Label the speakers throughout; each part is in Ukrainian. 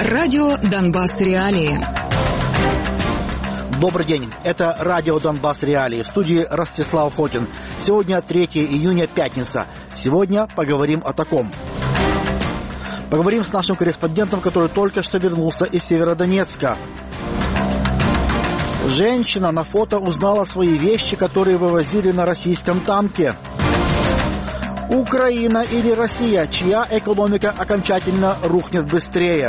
Speaker 1: Радио «Донбасс. Реалии».
Speaker 2: Добрый день. Это радио «Донбасс. Реалии». В студии Ростислав Хотин. Сегодня 3 июня, пятница. Сегодня поговорим о таком. Поговорим с нашим корреспондентом, который только что вернулся из Северодонецка. Женщина на фото узнала свои вещи, которые вывозили на российском танке. Украина или Россия, чья экономика окончательно рухнет быстрее?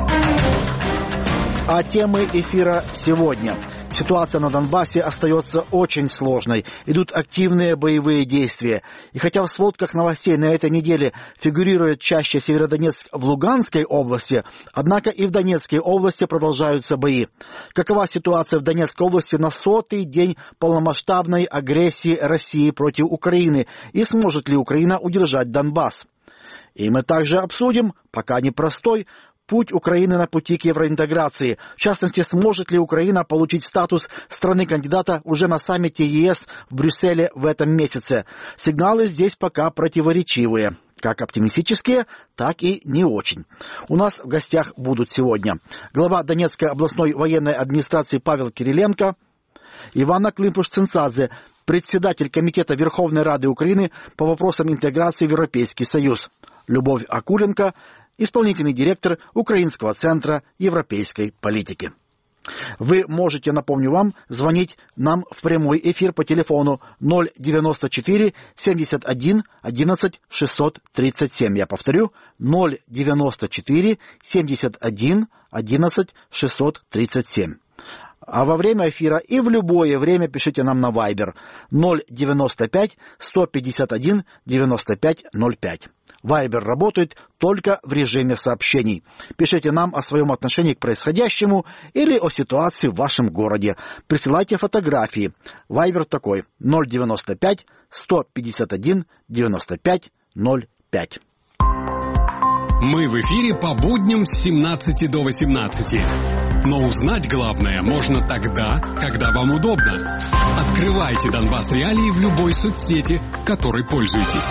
Speaker 2: А темы эфира сегодня. Ситуация на Донбассе остается очень сложной. Идут активные боевые действия. И хотя в сводках новостей на этой неделе фигурирует чаще Северодонецк в Луганской области, однако и в Донецкой области продолжаются бои. Какова ситуация в Донецкой области на 100-й день полномасштабной агрессии России против Украины? И сможет ли Украина удержать Донбасс? И мы также обсудим, пока непростой, путь Украины на пути к евроинтеграции. В частности, сможет ли Украина получить статус страны-кандидата уже на саммите ЕС в Брюсселе в этом месяце? Сигналы здесь пока противоречивые. Как оптимистические, так и не очень. У нас в гостях будут сегодня глава Донецкой областной военной администрации Павел Кириленко, Иванна Климпуш-Цинцадзе, председатель Комитета Верховной Рады Украины по вопросам интеграции в Европейский Союз, Любовь Акуленко, исполнительный директор Украинского центра европейской политики. Вы можете, напомню вам, звонить нам в прямой эфир по телефону 094 71 11 637. Я повторю, 094 71 11 637. А во время эфира и в любое время пишите нам на Viber 095 151 95 05. Viber работает только в режиме сообщений. Пишите нам о своем отношении к происходящему или о ситуации в вашем городе. Присылайте фотографии. Viber такой 095 151 95 05.
Speaker 3: Мы в эфире по будням с 17 до 18. Но узнать главное можно тогда, когда вам удобно. Открывайте «Донбасс. Реалии» в любой соцсети, которой пользуетесь.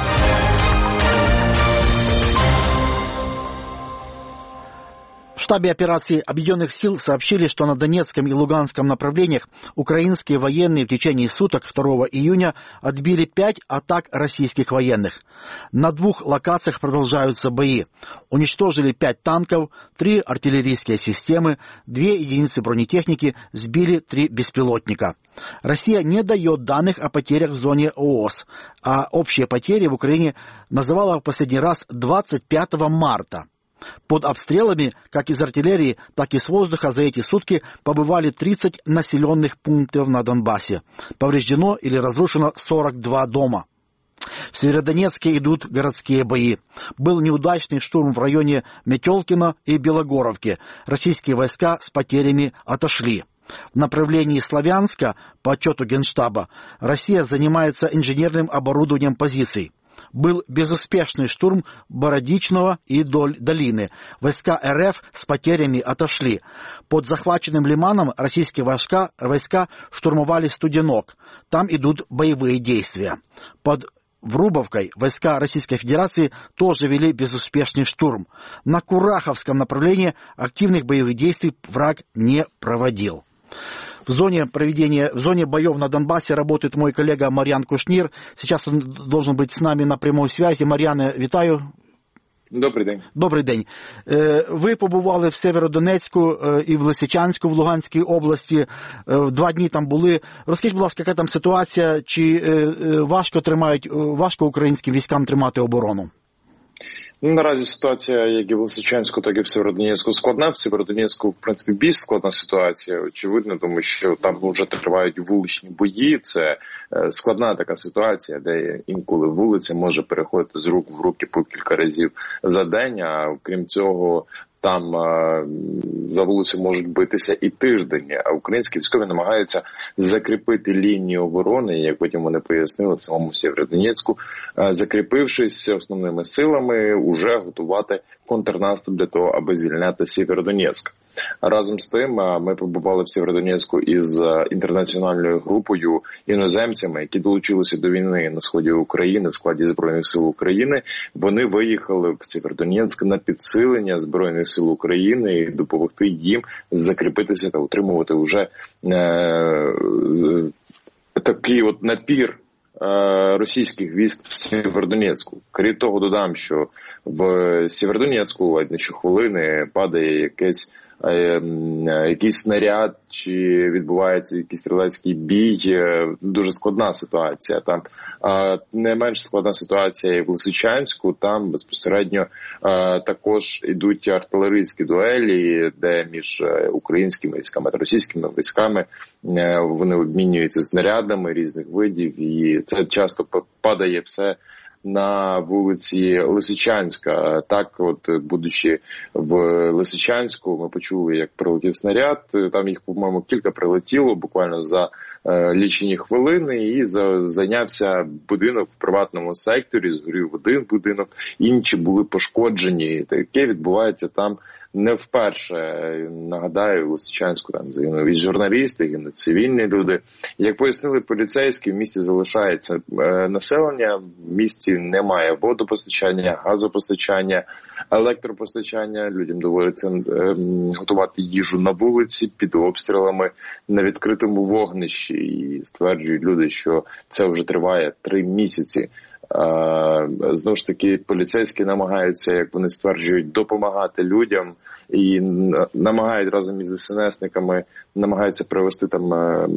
Speaker 2: В штабе операции Объединенных сил сообщили, что на Донецком и Луганском направлениях украинские военные в течение суток 2 июня отбили 5 атак российских военных. На 2 локациях продолжаются бои. Уничтожили 5 танков, 3 артиллерийские системы, 2 единицы бронетехники, сбили 3 беспилотника. Россия не дает данных о потерях в зоне ООС, а общие потери в Украине называла в последний раз 25 марта. Под обстрелами, как из артиллерии, так и с воздуха за эти сутки побывали 30 населенных пунктов на Донбассе. Повреждено или разрушено 42 дома. В Северодонецке идут городские бои. Был неудачный штурм в районе Метелкина и Белогоровки. Российские войска с потерями отошли. В направлении Славянска, по отчету Генштаба, Россия занимается инженерным оборудованием позиций. Был безуспешный штурм Бородичного и Долины. Войска РФ с потерями отошли. Под захваченным Лиманом российские войска штурмовали Студенок. Там идут боевые действия. Под Врубовкой войска Российской Федерации тоже вели безуспешный штурм. На Кураховском направлении активных боевых действий враг не проводил. В зоне боев на Донбассе работает мой коллега Мар'ян Кушнір. Сейчас он должен быть с нами на прямой связи. Мар'яне, вітаю.
Speaker 4: Добрий день.
Speaker 2: Добрий день. Ви побували в Северодонецьку і в Лисичанську, в Луганській області. 2 дні там були. Розкажіть, будь ласка, яка там ситуація? Чи важко українським військам тримати оборону?
Speaker 4: Наразі ситуація як і в Лисичанську, так і в Северодонецьку складна. В Северодонецьку, в принципі, більш складна ситуація, очевидно, тому що там вже тривають вуличні бої. Це складна така ситуація, де інколи вулиця може переходити з рук в руки по кілька разів за день, а крім цього, там за вулицю можуть битися і тиждень, а українські військові намагаються закріпити лінію оборони, як потім вони пояснили в самому Сєвєродонецьку, закріпившись основними силами, уже готувати контрнаступ для того, аби звільняти Сєвєродонецьк. Разом з тим, ми побували в Сєвєродонецьку із інтернаціональною групою іноземцями, які долучилися до війни на сході України в складі Збройних сил України. Вони виїхали в Сєвєродонецьк на підсилення Збройних сил України і допомогти їм закріпитися та утримувати вже такий от напір російських військ в Сєвєродонецьку. Крім того, додам, що в Сєвєродонецьку ледь не щохвилини падає якийсь снаряд, чи відбувається якийсь стрілецький бій. Дуже складна ситуація. Там не менш складна ситуація і в Лисичанську. Там безпосередньо також йдуть артилерійські дуелі, де між українськими військами та російськими військами вони обмінюються снарядами різних видів, і це часто падає все на вулиці Лисичанська. Так, от, будучи в Лисичанську, ми почули, як прилетів снаряд. Там їх, по-моєму, кілька прилетіло буквально за лічені хвилини, і зайнявся будинок в приватному секторі, згорів один будинок, інші були пошкоджені. Таке відбувається там не вперше. Нагадаю, в Лисичанську там загинули журналісти, гинуть цивільні люди. Як пояснили поліцейські, в місті залишається населення, в місті немає водопостачання, газопостачання, електропостачання. Людям доводиться готувати їжу на вулиці, під обстрілами, на відкритому вогнищі. І стверджують люди, що це вже триває 3 місяці. Знову ж таки, поліцейські намагаються, як вони стверджують, допомагати людям і намагають разом із ДСНСниками намагаються привезти там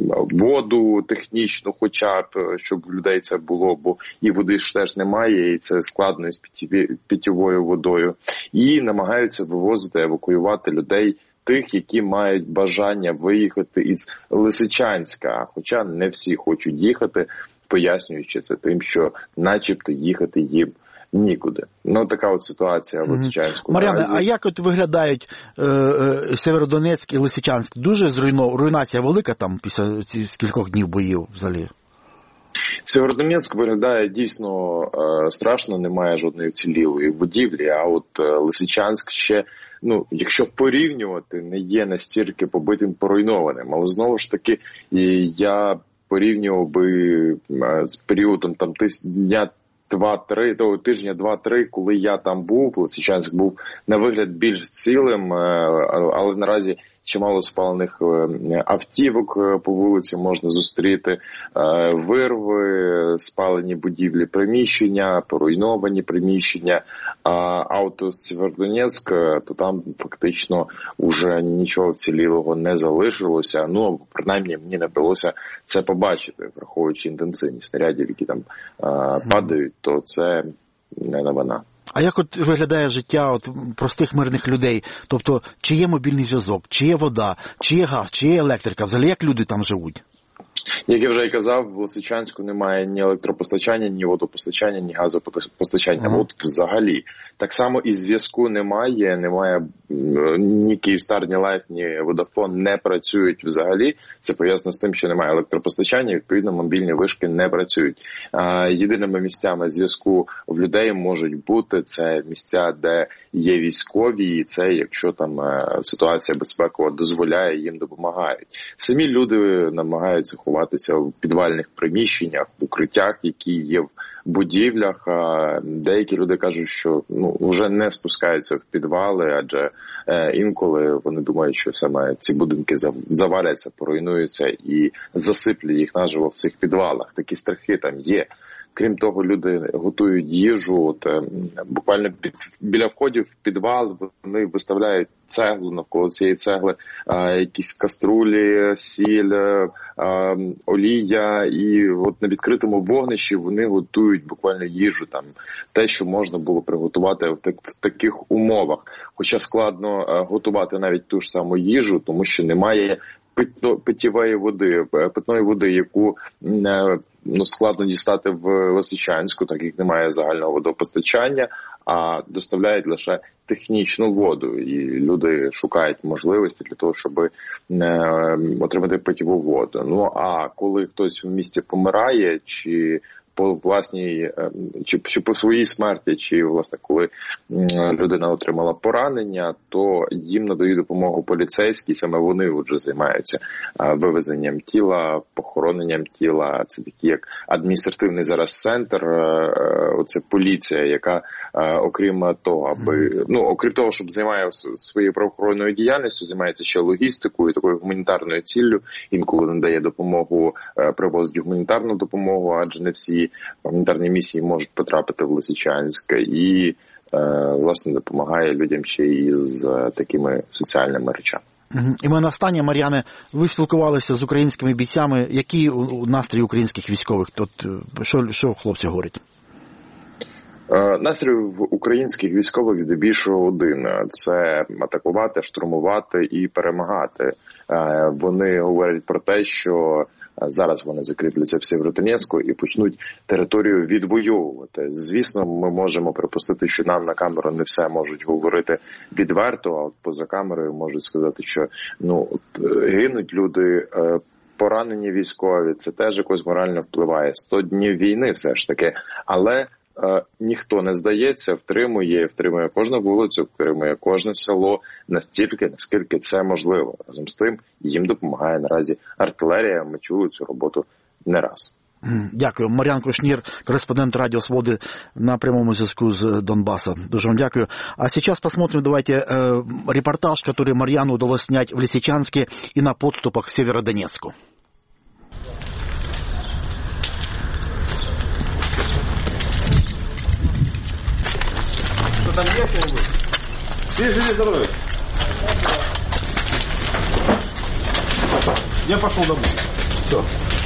Speaker 4: воду технічну, хоча б, щоб у людей це було, бо і води ж теж немає, і це складно із питьовою водою. І намагаються вивозити, евакуювати людей, тих, які мають бажання виїхати із Лисичанська, хоча не всі хочуть їхати, пояснюючи це тим, що начебто їхати їм нікуди. Ну, така от ситуація в Лисичанську.
Speaker 2: Мар'яне, а як от виглядають Сєвєродонецьк і Лисичанськ? Дуже руйнація велика там після цих кількох днів боїв взагалі?
Speaker 4: Сєвєродонецьк виглядає дійсно страшно, немає жодної вцілілої будівлі, а от Лисичанськ ще, ну, якщо порівнювати, не є настільки побитим, поруйнованим. Але знову ж таки, я порівнював би з періодом там тижня 2-3, коли я там був, Лисичанськ був на вигляд більш цілим, але наразі чимало спалених автівок по вулиці можна зустріти, вирви, спалені будівлі, приміщення, поруйновані приміщення. А от Сєвєродонецьк, то там фактично вже нічого вцілілого не залишилося. Ну, принаймні, мені не вдалося це побачити, враховуючи інтенсивність снарядів, які там падають, то це не новина.
Speaker 2: А як от виглядає життя от простих мирних людей? Тобто, чи є мобільний зв'язок, чи є вода, чи є газ, чи є електрика? Взагалі, як люди там живуть?
Speaker 4: Як я вже й казав, в Лисичанську немає ні електропостачання, ні водопостачання, ні газопостачання. От взагалі. Так само і зв'язку немає ні Київстар, ні Лайф, ні Водафон не працюють взагалі. Це пов'язано з тим, що немає електропостачання, відповідно, мобільні вишки не працюють. Єдиними місцями зв'язку в людей можуть бути це місця, де є військові, і це, якщо там ситуація безпекова дозволяє, їм допомагають. Самі люди намагаються ховатися в підвальних приміщеннях, в укриттях, які є в будівлях. Деякі люди кажуть, що вже не спускаються в підвали, адже інколи вони думають, що саме ці будинки заваляться, поруйнуються і засиплять їх наживо в цих підвалах. Такі страхи там є. Крім того, люди готують їжу. От, буквально біля входів в підвал вони виставляють цеглу, навколо цієї цегли якісь каструлі, сіль, олія. І от на відкритому вогнищі вони готують буквально їжу, там те, що можна було приготувати в таких умовах. Хоча складно готувати навіть ту ж саму їжу, тому що немає питьової води, яку складно дістати в Лисичанську, так як немає загального водопостачання, а доставляють лише технічну воду. І люди шукають можливості для того, щоб отримати питьову воду. Ну, а коли хтось в місті помирає, чи по власній, чи по своїй смерті, чи, власне, коли людина отримала поранення, то їм надають допомогу поліцейські, саме вони вже займаються вивезенням тіла, похороненням тіла. Це такі як адміністративний зараз центр, оце поліція, яка окрім того, окрім того, щоб займається своєю правоохоронною діяльністю, займається ще логістикою, такою гуманітарною ціллю, інколи надає допомогу, привозить гуманітарну допомогу, адже не всі гуманітарні місії можуть потрапити в Лисичанськ, і, власне, допомагає людям ще і з такими соціальними речами.
Speaker 2: І ми на останнє, Мар'яне, ви спілкувалися з українськими бійцями. Які настрій українських військових? Що хлопці говорять?
Speaker 4: Настрій в українських військових здебільшого один – це атакувати, штурмувати і перемагати. Вони говорять про те, що зараз вони закріпляться в Сєвєродонецьку і почнуть територію відвоювати. Звісно, ми можемо припустити, що нам на камеру не все можуть говорити відверто, а от поза камерою можуть сказати, що гинуть люди, поранені військові, це теж якось морально впливає. 100 днів війни все ж таки, але ніхто не здається, втримує кожну вулицю, втримує кожне село настільки, наскільки це можливо. Разом з тим, їм допомагає наразі артилерія. Ми чули цю роботу не раз.
Speaker 2: Дякую. Мар'ян Кушнір, кореспондент Радио Свободы на прямом зв'язку з Донбасса. Дуже вам дякую. А сейчас посмотрим, давайте, репортаж, который Мар'яну удалось снять в Лисичанске и на подступах к Северодонецку.
Speaker 5: Там есть кто-нибудь? Все живи здоровы. Я пошел домой. Все.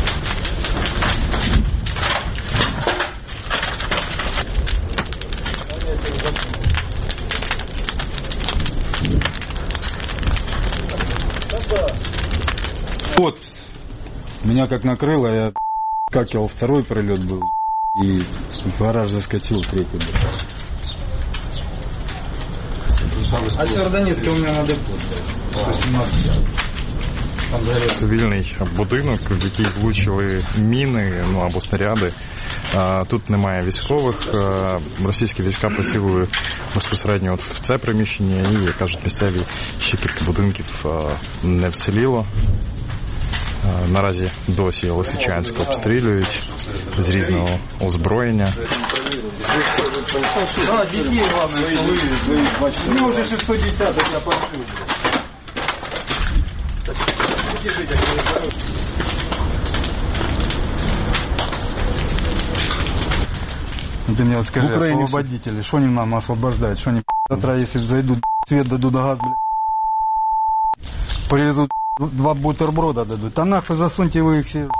Speaker 5: Вот. Меня как накрыло, я какал, второй прилет был. И в гараж заскочил, третий был. А Сєвєродонецьке у мене на депо.
Speaker 6: Цивільний будинок, в який влучили міни, або снаряди. Тут немає військових. Російські війська поцілили безпосередньо в це приміщення і, як кажуть місцеві, ще кілька будинків не вціліло. Наразі досі Лисичанськ обстрілюють з різного озброєння.
Speaker 5: Да, детей главное, что вывезли своих бачки. Мне уже 610, я пошел. Ты мне вот скажи, освободители, что они нам освобождают, что они завтра, если зайдут, свет дадут, газ, привезут, 2 бутерброда дадут, а нахуй засуньте вы их все.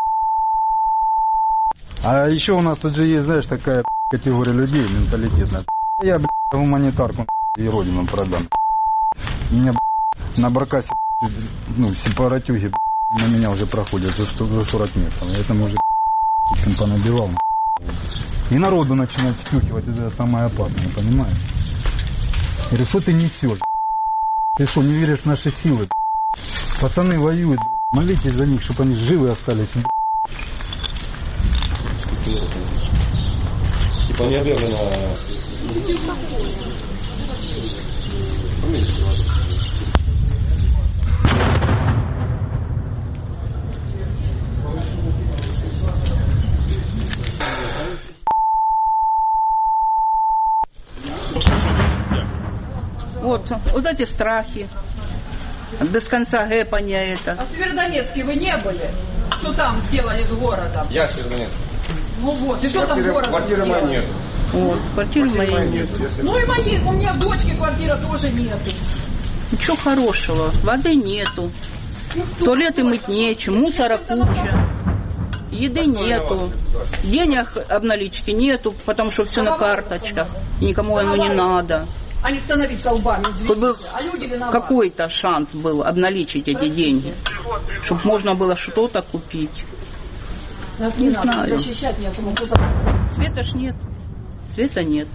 Speaker 5: А еще у нас тут же есть, знаешь, такая категория людей, менталитетная. Я, гуманитарку и родину продам. Меня, на баркасе, сепаратюги, на меня уже проходят за 40 метров. Я там уже всем понабивал. И народу начинает втюхивать, это самое опасное, понимаешь? Я говорю, что ты несешь? Ты что, не веришь в наши силы? Пацаны воюют, молитесь за них, чтобы они живы остались. Типа не обязано.
Speaker 7: Вот эти страхи, без конца гэпанья это.
Speaker 8: А в Северодонецке вы не были? Что там сделали с городом?
Speaker 5: Я Северодонецк.
Speaker 8: Ну вот, и что там город?
Speaker 5: Квартиры моей нет.
Speaker 7: Вот, квартиры моей нет.
Speaker 8: Ну и моей, у меня дочки квартира тоже нету.
Speaker 7: Ничего хорошего, воды нету, туалеты мыть нечем, мусора куча, еды нету, денег обналички нету, потому что все на карточках, никому оно не надо.
Speaker 8: А не становиться лбами,
Speaker 7: Чтобы
Speaker 8: а люди виноваты.
Speaker 7: какой-то шанс был обналичить эти деньги, чтобы можно было что-то купить.
Speaker 8: Нас
Speaker 7: не
Speaker 8: надо
Speaker 7: знаю.
Speaker 8: защищать меня самому.
Speaker 7: Света ж нет, света нет.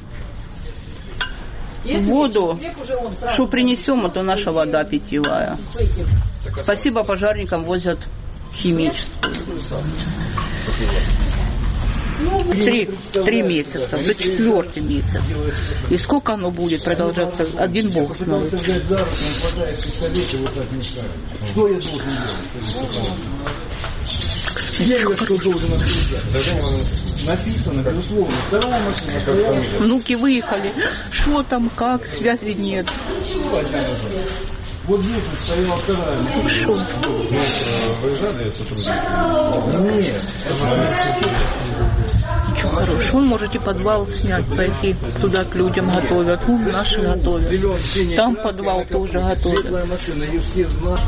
Speaker 8: Если
Speaker 7: Воду,
Speaker 8: человек уже он сразу
Speaker 7: что принесем, это наша вода питьевая.
Speaker 8: с этим.
Speaker 7: Спасибо пожарникам, возят химическую. 3 месяца, за 4-й месяц. И сколько оно будет продолжаться, один Бог знает. Внуки выехали. Что там, как, связи нет.
Speaker 5: Вот здесь стояла вторая. Выезжали сотрудники? Нет.
Speaker 7: Ничего хорошего. Вы можете подвал снять, пойти туда к людям готовят. Наши готовят. Там подвал тоже готовят.
Speaker 5: Машина, ее все знают.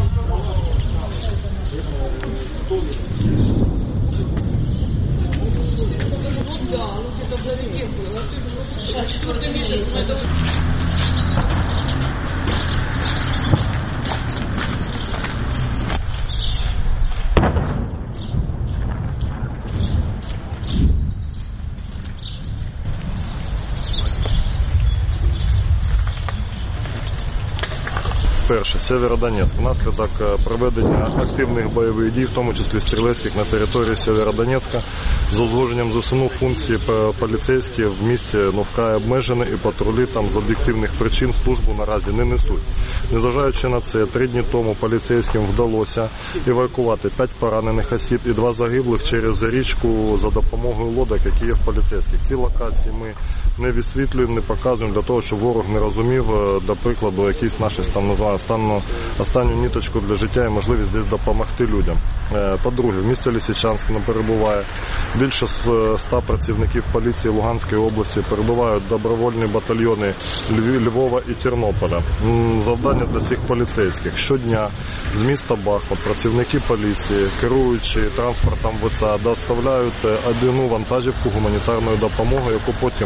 Speaker 6: Перше, Сєвєродонецьк. Внаслідок проведення активних бойових дій, в тому числі стрілецьких, на території Сєвєродонецька, з узгодженням ЗСУ функції поліцейські в місті вкрай обмежені і патрулі там з об'єктивних причин службу наразі не несуть. Незважаючи на це, 3 дні тому поліцейським вдалося евакувати 5 поранених осіб і 2 загиблих через річку за допомогою лодок, які є в поліцейських. Ці локації ми не висвітлюємо, не показуємо для того, щоб ворог не розумів, до прикладу, якісь наші там називаємо останню ніточку для життя і можливість десь допомогти людям. По-друге, в місті Лисичанськ перебуває більше 100 працівників поліції Луганської області, перебувають добровольні батальйони Львова і Тернополя. Завдання для цих поліцейських. Щодня з міста Бахмут працівники поліції, керуючи транспортом ВЦА, доставляють одну вантажівку гуманітарної допомоги, яку потім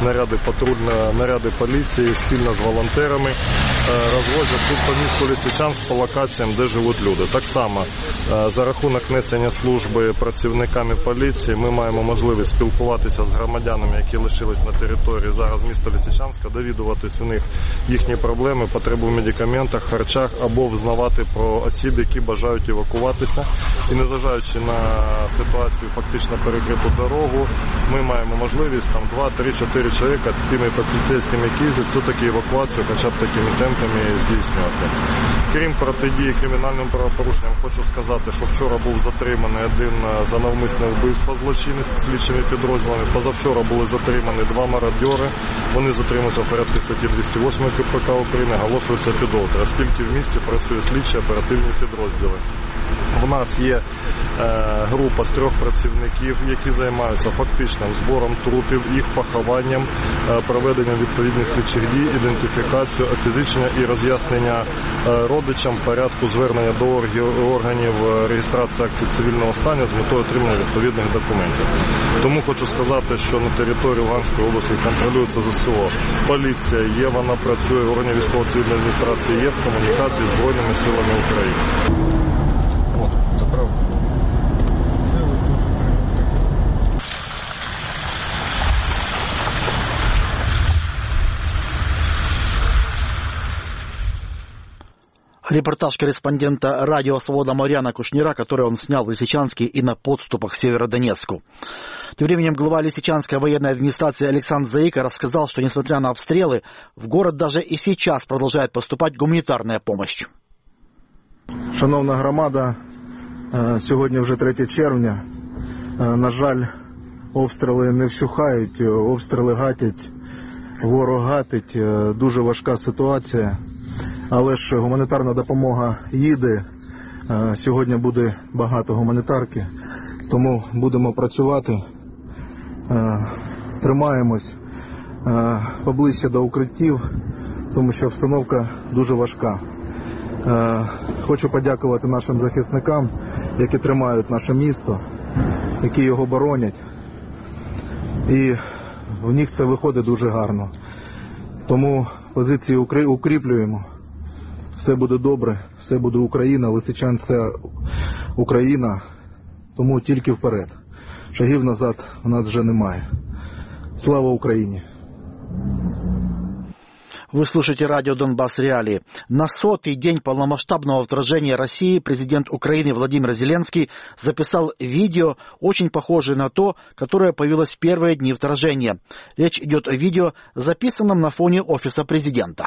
Speaker 6: наряди поліції спільно з волонтерами розвозять тут по місту Лисичанськ по локаціям, де живуть люди. Так само за рахунок несення служби працівниками поліції ми маємо можливість спілкуватися з громадянами, які лишились на території зараз міста Лисичанська, довідуватись у них їхні проблеми, потребу в медикаментах, харчах або взнавати про осіб, які бажають евакуватися. І незважаючи на ситуацію, фактично перекриту дорогу, ми маємо можливість там 2, 3, 4 чоловіка тими поліцейськими, які їздять, все-таки евакуацію хоча б такими темпами здійснювати. Крім протидії кримінальним правопорушенням, хочу сказати, що вчора був затриманий один за навмисне вбивство злочинець слідчими підрозділами. Позавчора були затримані 2 мародьори. Вони затримуються в порядку статті 208 КПК України, оголошуються підозри, оскільки в місті працює слідчі оперативні підрозділи. У нас є група з 3 працівників, які займаються фактичним збором трупів, їх похованням, проведенням відповідних слідчих дій, ідентифікацією, офізичення і роз'яснення родичам порядку звернення до органів реєстрації акцій цивільного стану з метою отримання відповідних документів. Тому хочу сказати, що на території Луганської області контролюється ЗСУ. Поліція є, вона працює, органи військово-цивільної адміністрації є в комунікації з Збройними силами України. Це правда.
Speaker 2: Репортаж корреспондента радио «Свобода» Марьяна Кушнира, который он снял в Лисичанске и на подступах к Северодонецку. Тем временем глава Лисичанской военной администрации Александр Заика рассказал, что несмотря на обстрелы, в город даже и сейчас продолжает поступать гуманитарная помощь.
Speaker 5: Шановна громада, сьогодні вже 3 червня. На жаль, обстріли не вщухають, обстріли гатять, ворог гатить, дуже важка ситуація. Але ж гуманітарна допомога їде, сьогодні буде багато гуманітарки, тому будемо працювати, тримаємось поближче до укриттів, тому що обстановка дуже важка. Хочу подякувати нашим захисникам, які тримають наше місто, які його боронять. І в них це виходить дуже гарно. Тому позиції укріплюємо. Все буде добре, все буде Україна, Лисичан – це Україна, тому тільки вперед. Шагів назад у нас вже немає. Слава Україні!
Speaker 2: Вы слушаете радио «Донбасс Реалии». На 100-й день полномасштабного вторжения России президент Украины Владимир Зеленский записал видео, очень похожее на то, которое появилось в первые дни вторжения. Речь идет о видео, записанном на фоне офиса президента.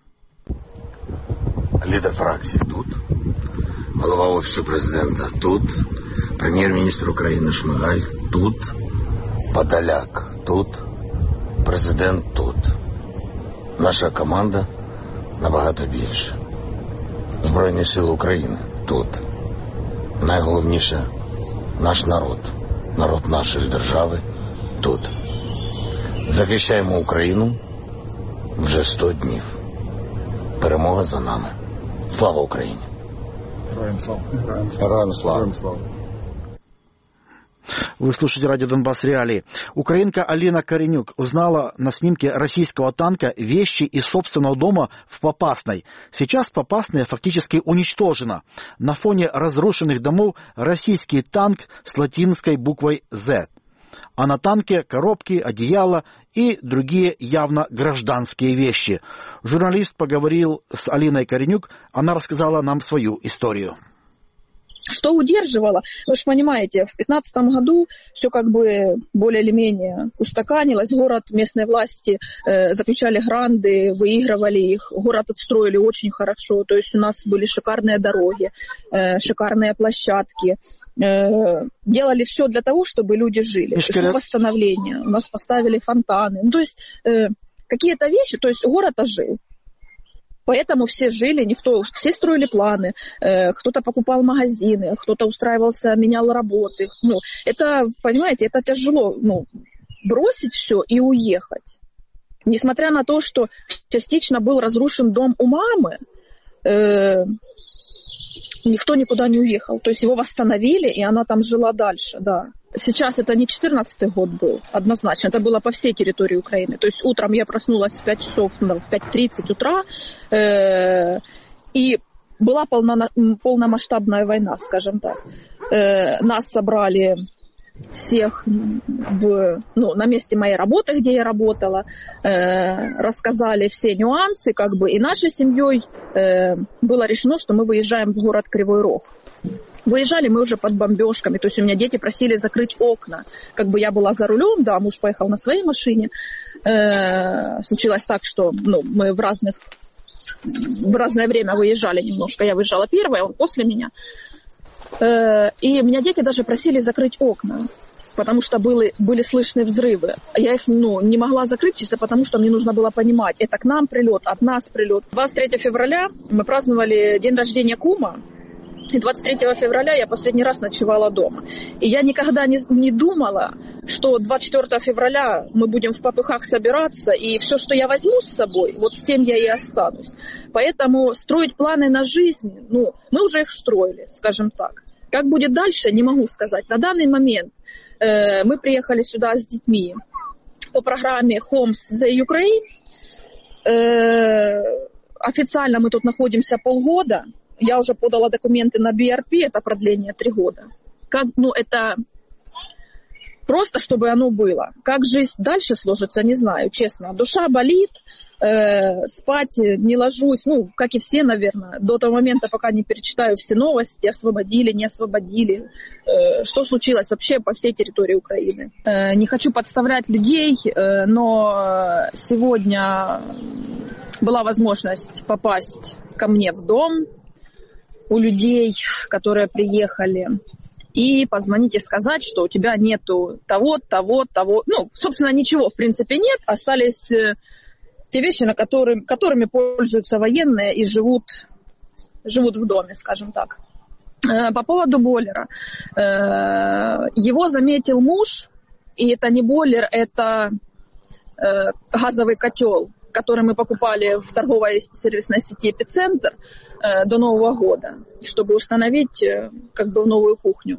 Speaker 9: Лидер фракции тут, голова офиса президента тут, прем'єр-міністр України Шмигаль тут, Подоляк тут, президент тут. Наша команда набагато більше. Збройні сили України тут. Найголовніше наш народ, народ нашої держави тут. Захищаємо Україну вже 100 днів. Перемога за нами. Слава Україні! Героям слава! Героям слава!
Speaker 2: Вы слушаете радио «Донбасс Реалии». Украинка Алина Коренюк узнала на снимке российского танка вещи из собственного дома в Попасной. Сейчас Попасная фактически уничтожена. На фоне разрушенных домов российский танк с латинской буквой «З». А на танке коробки, одеяла и другие явно гражданские вещи. Журналист поговорил с Алиной Коренюк, она рассказала нам свою историю.
Speaker 10: Что удерживало? Вы же понимаете, в 2015 году все как бы более или менее устаканилось. Город, местные власти заключали гранды, выигрывали их. Город отстроили очень хорошо. То есть у нас были шикарные дороги, шикарные площадки. Делали все для того, чтобы люди жили. Восстановление. У нас поставили фонтаны. Ну, то есть какие-то вещи, то есть город ожил. Поэтому все жили, все строили планы, кто-то покупал магазины, кто-то устраивался, менял работы. Ну, это, понимаете, это тяжело, бросить все и уехать. Несмотря на то, что частично был разрушен дом у мамы, никто никуда не уехал. То есть его восстановили, и она там жила дальше, да. Сейчас это не 14-й год был, однозначно. Это было по всей территории Украины. То есть утром я проснулась в 5 часов, в 5:30 утра, и была полномасштабная война, скажем так. Нас собрали всех на месте моей работы, где я работала, рассказали все нюансы, и нашей семьей было решено, что мы выезжаем в город Кривой Рог. Выезжали мы уже под бомбежками, то есть у меня дети просили закрыть окна. Я была за рулем, да, муж поехал на своей машине. Случилось так, что мы в разное время выезжали немножко. Я выезжала первая, он после меня. И меня дети даже просили закрыть окна, потому что были слышны взрывы. Я их не могла закрыть, чисто потому что мне нужно было понимать, это к нам прилет, от нас прилет. 23 февраля мы праздновали день рождения кума. И 23 февраля я последний раз ночевала дома. И я никогда не думала, что 24 февраля мы будем в попыхах собираться, и все, что я возьму с собой, вот с тем я и останусь. Поэтому строить планы на жизнь, мы уже их строили, скажем так. Как будет дальше, не могу сказать. На данный момент мы приехали сюда с детьми по программе Homes за Ukraine. Официально мы тут находимся полгода. Я уже подала документы на BRP, это продление 3 года. Это просто, чтобы оно было. Как жизнь дальше сложится, не знаю, честно. Душа болит, спать не ложусь, как и все, наверное, до того момента, пока не перечитаю все новости, освободили, не освободили, что случилось вообще по всей территории Украины. Не хочу подставлять людей, но сегодня была возможность попасть ко мне в дом, у людей, которые приехали, и позвонить и сказать, что у тебя нету того. Собственно, ничего в принципе нет. Остались те вещи, которыми пользуются военные и живут в доме, скажем так. По поводу бойлера. Его заметил муж, и это не бойлер, это газовый котел, который мы покупали в торговой сервисной сети «Эпицентр» до Нового года, чтобы установить в новую кухню.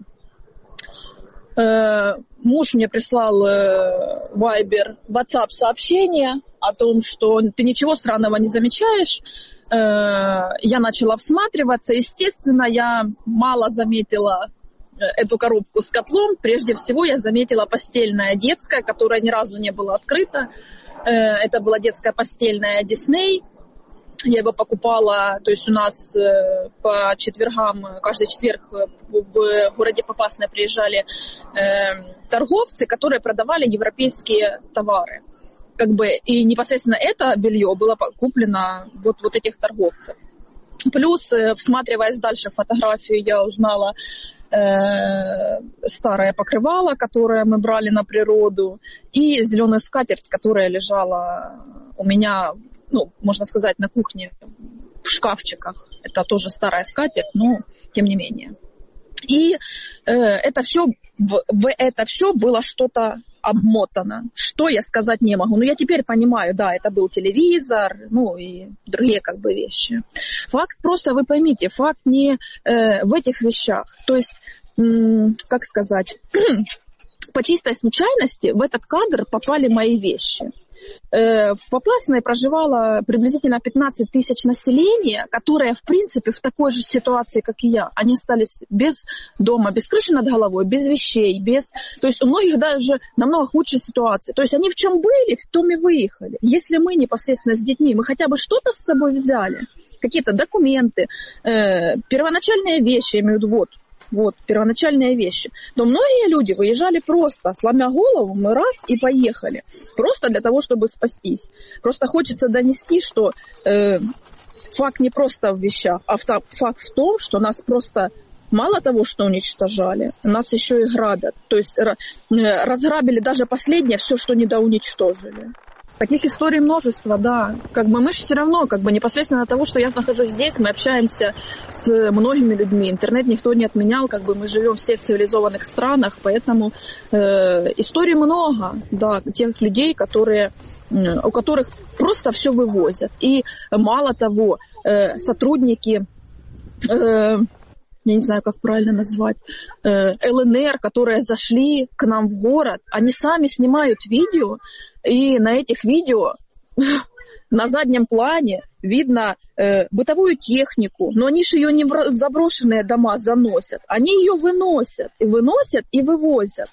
Speaker 10: Муж мне прислал Viber, WhatsApp сообщение о том, что ты ничего странного не замечаешь. Я начала всматриваться. Естественно, я мало заметила эту коробку с котлом, прежде всего я заметила постельная детская, которая ни разу не была открыта. Это была детская постельная Disney. Я его покупала, то есть у нас по четвергам, каждый четверг в городе Попасной приезжали торговцы, которые продавали европейские товары. Как бы, и непосредственно это белье было куплено вот этих торговцев. Плюс, всматриваясь дальше в фотографию, я узнала старое покрывало, которое мы брали на природу, и зеленую скатерть, которая лежала у меня, ну, можно сказать, на кухне в шкафчиках. Это тоже старая скатерть, но тем не менее. И это все, в это все было что-то обмотано. Что я сказать не могу. Но я теперь понимаю, да, это был телевизор, ну и другие как бы вещи. Факт просто, вы поймите, факт не в этих вещах. То есть, как сказать, по чистой случайности в этот кадр попали мои вещи. В Попасной проживало приблизительно 15 тысяч населения, которые, в принципе, в такой же ситуации, как и я. Они остались без дома, без крыши над головой, без вещей, без... То есть у многих даже намного худшая ситуация. То есть они в чем были, в том и выехали. Если мы непосредственно с детьми, мы хотя бы что-то с собой взяли, какие-то документы, первоначальные вещи, я имею в виду, вот, первоначальные вещи. Но многие люди выезжали просто, сломя голову, мы раз и поехали. Просто для того, чтобы спастись. Просто хочется донести, что факт не просто в вещах, а факт в том, что нас просто мало того, что уничтожали, нас еще и грабят. То есть разграбили даже последнее, все, что недоуничтожили. Таких историй множество, да. Как бы мы же все равно, как бы непосредственно от того, что я нахожусь здесь, мы общаемся с многими людьми. Интернет никто не отменял, как бы мы живем все в цивилизованных странах, поэтому историй много, да, тех людей, у которых просто все вывозят. И мало того, сотрудники, я не знаю, как правильно назвать, ЛНР, которые зашли к нам в город, они сами снимают видео, и на этих видео на заднем плане видно бытовую технику, но они же ее не в заброшенные дома заносят, они ее выносят и вывозят.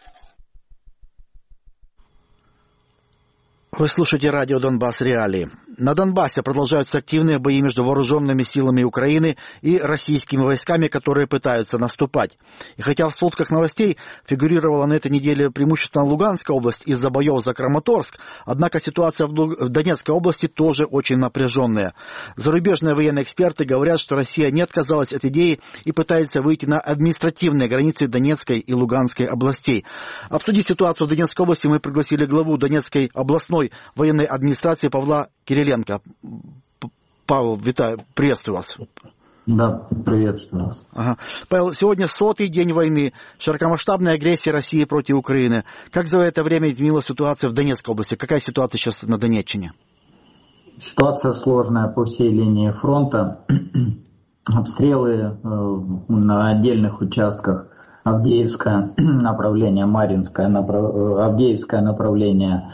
Speaker 2: Вы слушаете радио «Донбасс. Реалии». На Донбассе продолжаются активные бои между вооруженными силами Украины и российскими войсками, которые пытаются наступать. И хотя в сводках новостей фигурировала на этой неделе преимущественно Луганская область из-за боев за Краматорск, однако ситуация в Донецкой области тоже очень напряженная. Зарубежные военные эксперты говорят, что Россия не отказалась от идеи и пытается выйти на административные границы Донецкой и Луганской областей. Обсудить ситуацию в Донецкой области мы пригласили главу Донецкой областной военной администрации Павла Кириленко. Павел, витаю, приветствую вас.
Speaker 11: Да, приветствую вас.
Speaker 2: Ага. Павел, сегодня 100-й день войны, широкомасштабная агрессия России против Украины. Как за это время изменилась ситуация в Донецкой области? Какая ситуация сейчас на Донеччине?
Speaker 11: Ситуация сложная по всей линии фронта. Обстрелы на отдельных участках. Авдеевское направление, Марьинское, Авдеевское направление.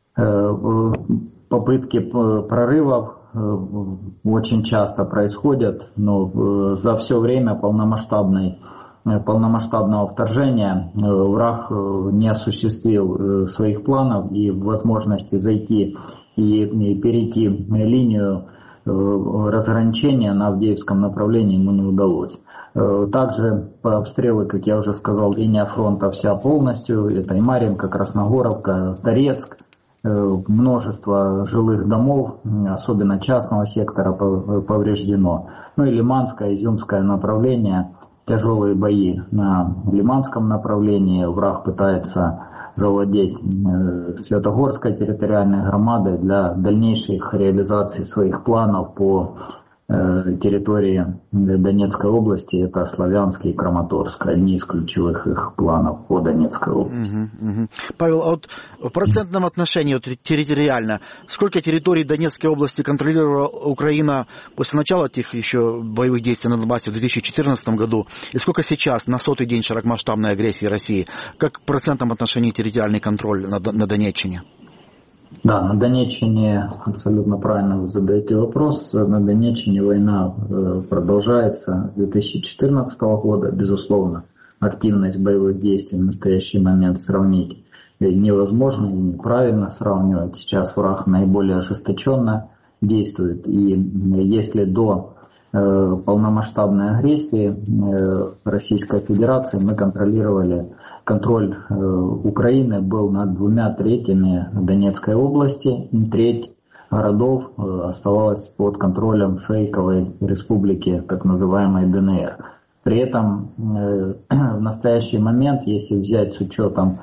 Speaker 11: Попытки прорывов очень часто происходят, но за все время полномасштабного вторжения враг не осуществил своих планов, и возможности зайти и перейти линию разграничения на Авдеевском направлении ему не удалось. Также по обстрелы, как я уже сказал, линия фронта вся полностью, это и Марьинка, Красногоровка, Торецк. Множество жилых домов, особенно частного сектора, повреждено. Ну и Лиманское, Изюмское направление, тяжелые бои на Лиманском направлении. Враг пытается завладеть Святогорской территориальной громадой для дальнейших реализаций своих планов по территории Донецкой области. Это Славянск и Краматорск, одни из ключевых их планов по Донецкой области.
Speaker 2: Павел, а вот в процентном отношении территориально, сколько территорий Донецкой области контролировала Украина после начала этих еще боевых действий на Донбассе в 2014 году, и сколько сейчас на 100-й день широкомасштабной агрессии России? Как в процентном отношении территориальный контроль на Донеччине?
Speaker 11: Да, на Донеччине, абсолютно правильно вы задаете вопрос, на Донеччине война продолжается с 2014 года, безусловно. активность боевых действий в настоящий момент сравнить невозможно и неправильно сравнивать. Сейчас враг наиболее ожесточенно действует. И если до полномасштабной агрессии Российской Федерации мы контроль Украины был над 2/3 Донецкой области, и треть городов оставалась под контролем фейковой республики, так называемой ДНР. При этом в настоящий момент, если взять с учетом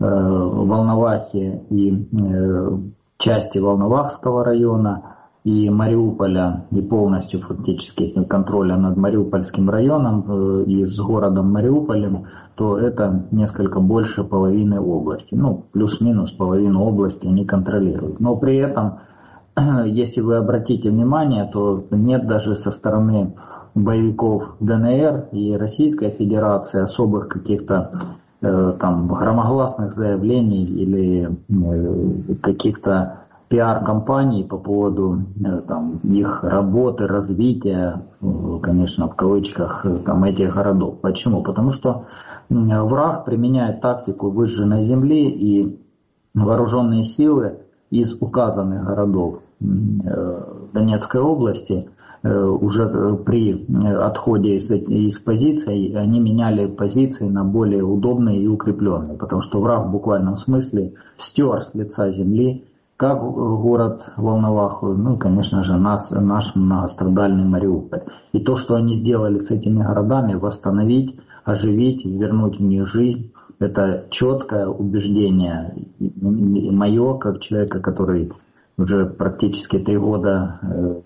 Speaker 11: Волновахи и части Волновахского района и Мариуполя, и полностью фактически контроля над Мариупольским районом и с городом Мариуполем, то это несколько больше половины области. Ну, плюс-минус половину области они контролируют. Но при этом, если вы обратите внимание, то нет даже со стороны боевиков ДНР и Российской Федерации особых каких-то там громогласных заявлений или каких-то пиар-компаний по поводу там, их работы, развития, конечно, в кавычках, там, этих городов. Почему? Потому что враг применяет тактику выжженной земли, и вооруженные силы из указанных городов Донецкой области уже при отходе из позиций они меняли позиции на более удобные и укрепленные, потому что враг в буквальном смысле стер с лица земли как город Волноваху, ну и, конечно же, наш многострадальный Мариуполь. И то, что они сделали с этими городами, восстановить, оживить, вернуть в них жизнь, это четкое убеждение мое, как человека, который уже практически 3 года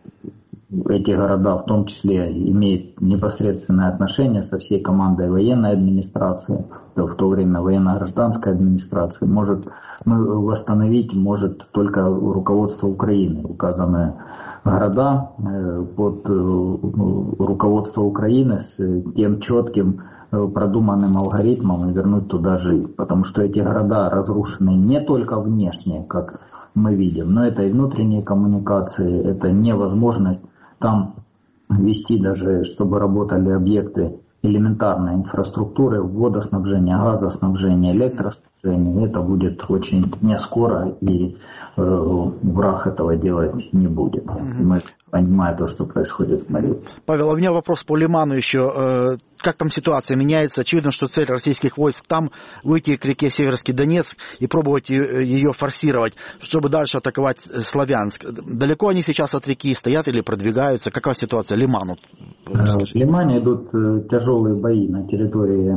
Speaker 11: эти города, в том числе, имеет непосредственное отношение со всей командой военной администрации, в то время военно-гражданской администрации. Восстановить может только руководство Украины. Указанные города под руководство Украины с тем четким продуманным алгоритмом и вернуть туда жизнь. Потому что эти города разрушены не только внешне, как мы видим, но это и внутренние коммуникации, это невозможность там вести даже, чтобы работали объекты элементарной инфраструктуры, водоснабжения, газоснабжения, электроснабжения. Это будет очень не скоро, и враг этого делать не будет. Мы понимаем то, что происходит в Мариуполе.
Speaker 2: Павел, у меня вопрос по Лиману еще. Как там ситуация меняется? Очевидно, что цель российских войск там выйти к реке Северский Донецк и пробовать ее форсировать, чтобы дальше атаковать Славянск. Далеко они сейчас от реки стоят или продвигаются? Какая ситуация Лиману?
Speaker 11: В Лимане идут тяжелые бои на территории,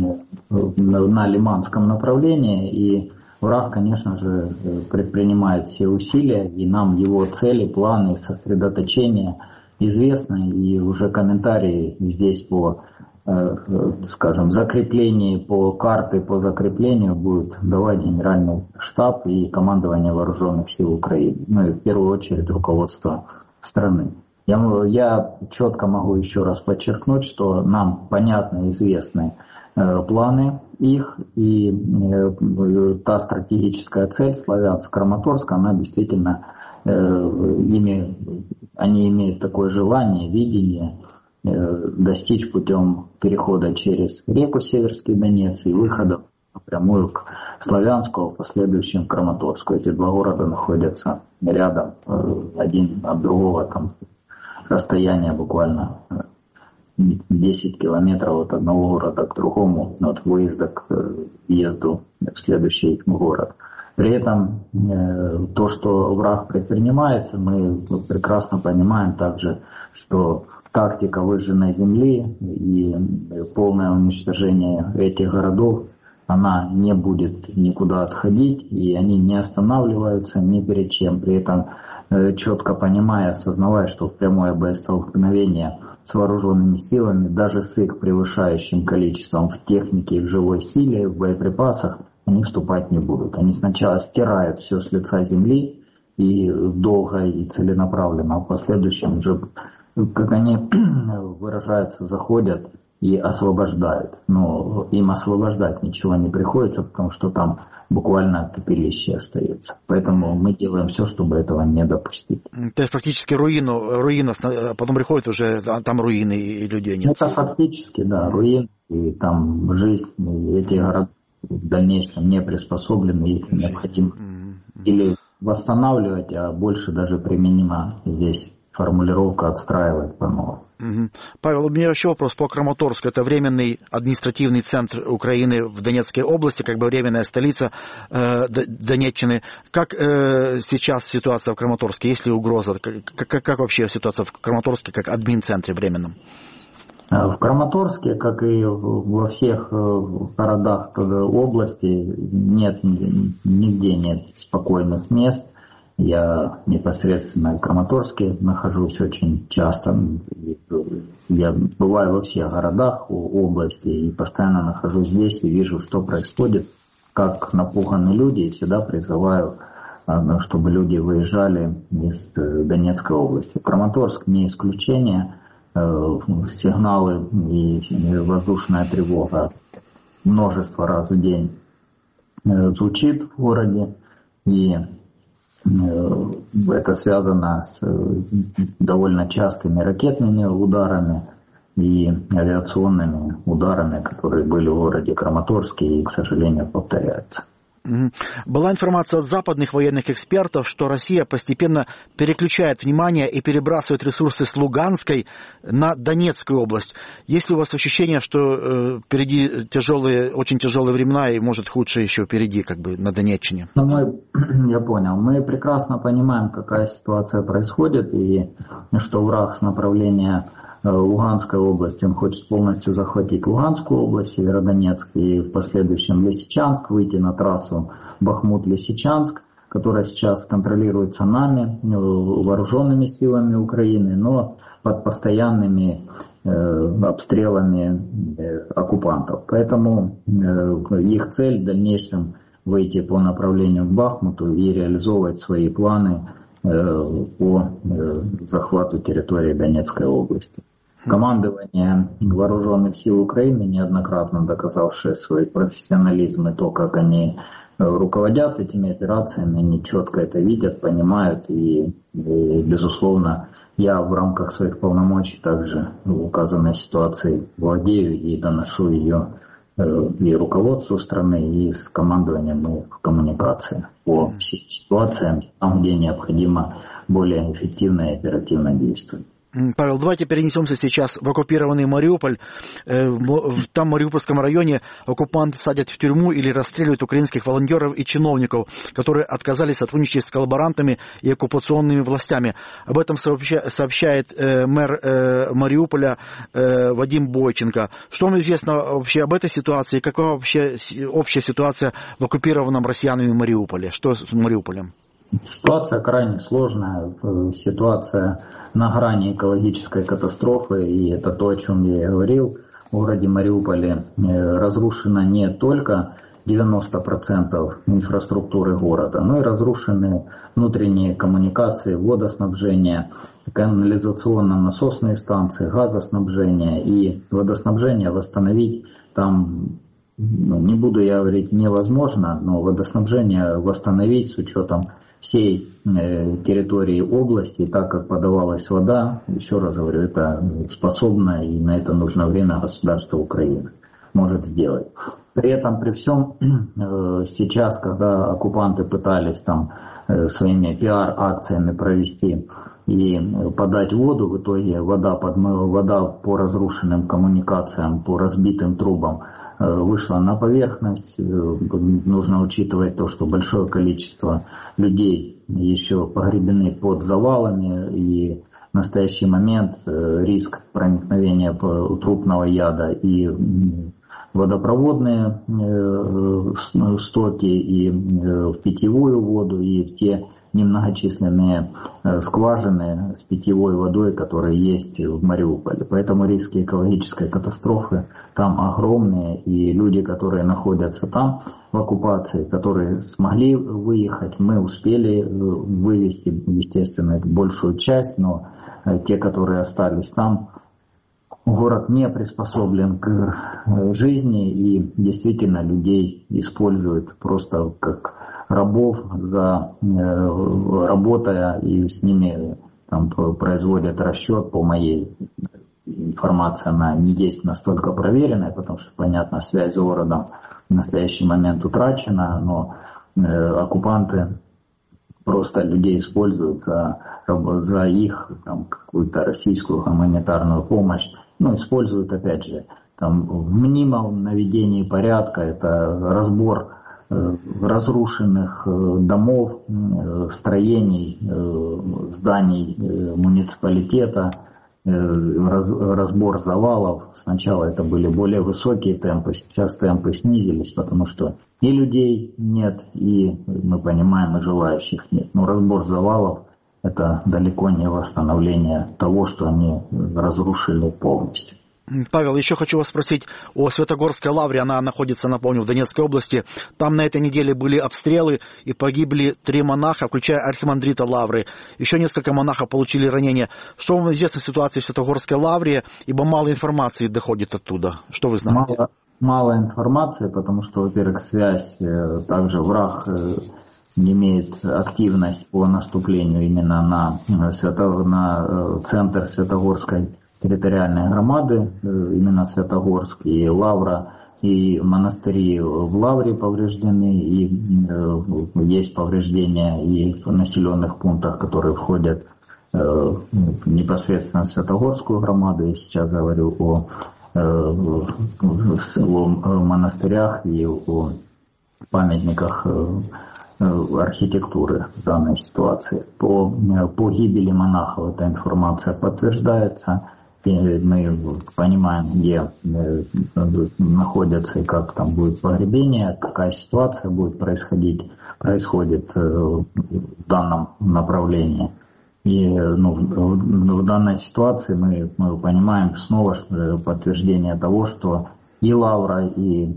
Speaker 11: на лиманском направлении, и враг, конечно же, предпринимает все усилия, и нам его цели, планы, сосредоточения известны, и уже комментарии здесь по, скажем, закреплению, по карте по закреплению будет давать Генеральный штаб и командование вооруженных сил Украины, ну и в первую очередь руководство страны. Я четко могу еще раз подчеркнуть, что нам понятны и известны планы их, и та стратегическая цель Славянск-Краматорск, она действительно, они имеют такое желание, видение достичь путем перехода через реку Северский Донец и выхода напрямую к Славянску, а в последующем к Краматорску. Эти 2 города находятся рядом, один от другого, там расстояние буквально 10 километров от одного города к другому, от выезда к въезду в следующий город. При этом то, что враг предпринимает, мы прекрасно понимаем также, что тактика выжженной земли и полное уничтожение этих городов, она не будет никуда отходить, и они не останавливаются ни перед чем. При этом четко понимая, осознавая, что в прямое боестолкновение с вооруженными силами, даже с их превышающим количеством в технике и в живой силе, в боеприпасах, они вступать не будут. Они сначала стирают все с лица земли и долго и целенаправленно, а в последующем уже, как они выражаются, заходят и освобождают. Но им освобождать ничего не приходится, потому что там буквально пепелище остается. Поэтому мы делаем все, чтобы этого не допустить.
Speaker 2: То есть практически руина, потом приходит уже, там руины и людей нет.
Speaker 11: Это фактически, да, руины и там жизнь, и эти города в дальнейшем не приспособлены, их необходимо или восстанавливать, а больше даже применима здесь формулировка «отстраивать по-новому».
Speaker 2: Павел, у меня еще вопрос по Краматорску. Это временный административный центр Украины в Донецкой области, как бы временная столица Донеччины. Как сейчас ситуация в Краматорске? Есть ли угроза? Как вообще ситуация в Краматорске как админцентре временном?
Speaker 11: В Краматорске, как и во всех городах области, нигде нет спокойных мест. Я непосредственно в Краматорске нахожусь очень часто. Я бываю во всех городах области и постоянно нахожусь здесь и вижу, что происходит, как напуганы люди, и всегда призываю, чтобы люди выезжали из Донецкой области. Краматорск не исключение. Сигналы и воздушная тревога множество раз в день звучит в городе, и это связано с довольно частыми ракетными ударами и авиационными ударами, которые были в городе Краматорске и, к сожалению, повторяются.
Speaker 2: Была информация от западных военных экспертов, что Россия постепенно переключает внимание и перебрасывает ресурсы с Луганской на Донецкую область. Есть ли у вас ощущение, что впереди очень тяжелые времена и, может, худшее еще впереди, как бы на Донеччине?
Speaker 11: Я понял. Мы прекрасно понимаем, какая ситуация происходит, и что враг с направления Луганской области, он хочет полностью захватить Луганскую область, Северодонецк и в последующем Лисичанск, выйти на трассу Бахмут-Лисичанск, которая сейчас контролируется нами, вооруженными силами Украины, но под постоянными обстрелами оккупантов. Поэтому их цель в дальнейшем выйти по направлению к Бахмуту и реализовывать свои планы по захвату территории Донецкой области. Командование вооруженных сил Украины, неоднократно доказавшее свой профессионализм и то, как они руководят этими операциями, они четко это видят, понимают, и безусловно, я в рамках своих полномочий также в указанной ситуации владею и доношу ее и руководству страны, и с командованием, и в коммуникации по всем ситуациям, там, где необходимо более эффективно и оперативно действовать.
Speaker 2: Павел, давайте перенесемся сейчас в оккупированный Мариуполь. Там, в Мариупольском районе, оккупанты садят в тюрьму или расстреливают украинских волонтеров и чиновников, которые отказались сотрудничать с коллаборантами и оккупационными властями. Об этом сообщает мэр Мариуполя Вадим Бойченко. Что вам известно вообще об этой ситуации? Какова вообще общая ситуация в оккупированном россиянами Мариуполе? Что с Мариуполем?
Speaker 11: Ситуация крайне сложная, ситуация на грани экологической катастрофы, и это то, о чем я и говорил. В городе Мариуполе разрушено не только 90% инфраструктуры города, но и разрушены внутренние коммуникации, водоснабжение, канализационно-насосные станции, газоснабжение, и водоснабжение восстановить там, не буду я говорить невозможно, но водоснабжение восстановить с учетом всей территории области, так как подавалась вода, еще раз говорю, это способно и на это нужно время государство Украины может сделать. При этом, при всем, сейчас, когда оккупанты пытались там своими пиар-акциями провести и подать воду, в итоге вода по разрушенным коммуникациям, по разбитым трубам вышла на поверхность. Нужно учитывать то, что большое количество людей еще погребены под завалами, и в настоящий момент риск проникновения трупного яда и водопроводные стоки, и в питьевую воду, и в те немногочисленные скважины с питьевой водой, которые есть в Мариуполе. Поэтому риски экологической катастрофы там огромные, и люди, которые находятся там в оккупации, которые смогли выехать, мы успели вывести, естественно, большую часть, но те, которые остались там, город не приспособлен к жизни, и действительно людей используют просто как рабов, работая, и с ними там производят расчет по моей информация, она не есть настолько проверенная, потому что, понятно, связь с городом в настоящий момент утрачена, но оккупанты просто людей используют за их там, какую-то российскую гуманитарную помощь, используют, опять же, там, в мнимом наведении порядка, это разбор разрушенных домов, строений, зданий муниципалитета, разбор завалов. Сначала это были более высокие темпы, сейчас темпы снизились, потому что и людей нет, и, мы понимаем, и желающих нет. Но разбор завалов – это далеко не восстановление того, что они разрушили полностью.
Speaker 2: Павел, еще хочу вас спросить о Святогорской лавре. Она находится, напомню, в Донецкой области. Там на этой неделе были обстрелы и погибли 3 монаха, включая архимандрита лавры. Еще несколько монахов получили ранения. Что вам известно о ситуации в Святогорской лавре? Ибо мало информации доходит оттуда. Что вы знаете?
Speaker 11: Мало информации, потому что, во-первых, связь, также враг не имеет активность по наступлению именно на центр Святогорской территориальной громады, именно Святогорск, и Лавра, и монастыри в Лавре повреждены, и есть повреждения и в населенных пунктах, которые входят непосредственно в Святогорскую громаду. Я сейчас говорю о монастырях и о памятниках архитектуры в данной ситуации. По гибели монахов эта информация подтверждается. Мы понимаем, где находятся и как там будет погребение, какая ситуация будет происходит в данном направлении. И в данной ситуации мы понимаем снова подтверждение того, что и Лавра, и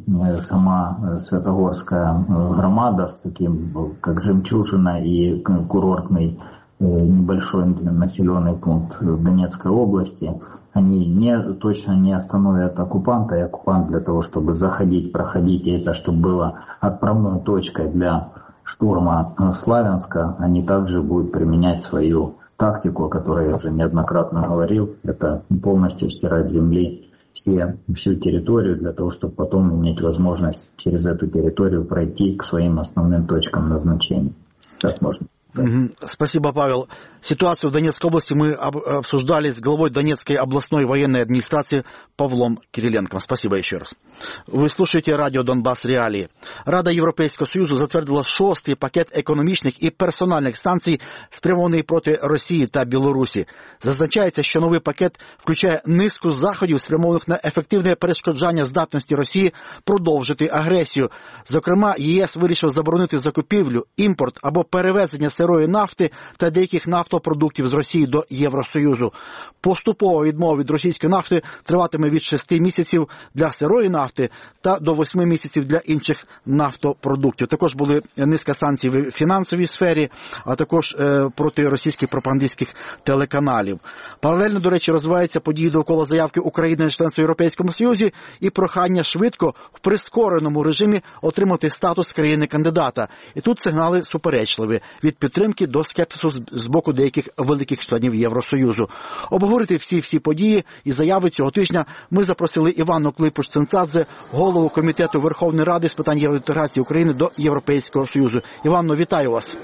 Speaker 11: сама Святогорская громада с таким, как жемчужина и курортный небольшой населенный пункт в Донецкой области, они точно не остановят оккупанта, и оккупант для того, чтобы заходить, проходить, и это чтобы было отправной точкой для штурма Славянска, они также будут применять свою тактику, о которой я уже неоднократно говорил, это полностью стирать с земли всю территорию для того, чтобы потом иметь возможность через эту территорию пройти к своим основным точкам назначения. Так можно.
Speaker 2: Спасибо, Павел. Ситуацию в Донецкой области мы обсуждали с главой Донецкой областной военной администрации Павлом Кириленком. Спасибо еще раз. Ви слухаєте радіо «Донбас Реалії». Рада Європейського Союзу затвердила 6-й пакет економічних і персональних санкцій, спрямований проти Росії та Білорусі. Зазначається, що новий пакет включає низку заходів, спрямованих на ефективне перешкоджання здатності Росії продовжити агресію. Зокрема, ЄС вирішив заборонити закупівлю, імпорт або перевезення сирої нафти та деяких нафтопродуктів з Росії до Євросоюзу. Поступова відмова від російської нафти триватиме від 6 місяців для сирої нафти та до 8 місяців для інших нафтопродуктів. Також були низка санкцій в фінансовій сфері, а також проти російських пропагандистських телеканалів. Паралельно, до речі, розвиваються події довкола заявки України на членство в Європейському Союзі і прохання швидко в прискореному режимі отримати статус країни-кандидата. І тут сигнали суперечливі – від підтримки до скепсису з боку деяких великих членів Євросоюзу. Обговорити всі події і заяви цього тижня ми запросили Іванну Климпуш-Цинцадзе, голову Комітету Верховної Ради з питань євроінтеграції України до Європейського Союзу. Іванно, вітаю вас.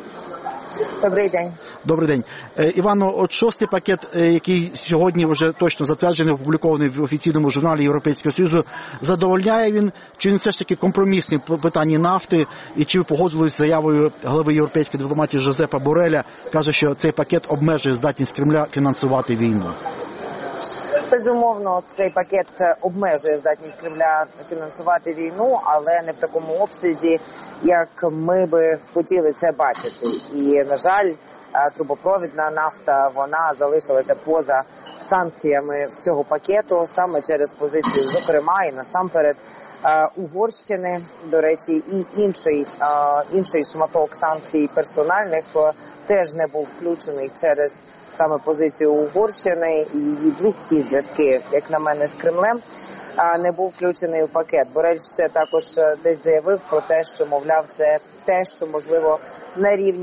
Speaker 12: Добрий день.
Speaker 2: Добрий день. Іванно, от 6-й пакет, який сьогодні вже точно затверджений, опублікований в офіційному журналі Європейського Союзу, задовольняє він, чи він все ж таки компромісний в питанні нафти, і чи ви погоджувалися з заявою глави європейської дипломатії Жозепа Борреля, каже, що цей пакет обмежує здатність Кремля фінансувати війну?
Speaker 12: Безумовно, цей пакет обмежує здатність Кремля фінансувати війну, але не в такому обсязі, як ми би хотіли це бачити. І, на жаль, трубопровідна нафта, вона залишилася поза санкціями цього пакету, саме через позицію, зокрема, і насамперед Угорщини, до речі, і інший шматок санкцій персональних теж не був включений через саме позицію Угорщини і її близькі зв'язки, як на мене, з Кремлем, не був включений у пакет. Борель ще також десь заявив про те, що, мовляв, це те, що, можливо, на рівні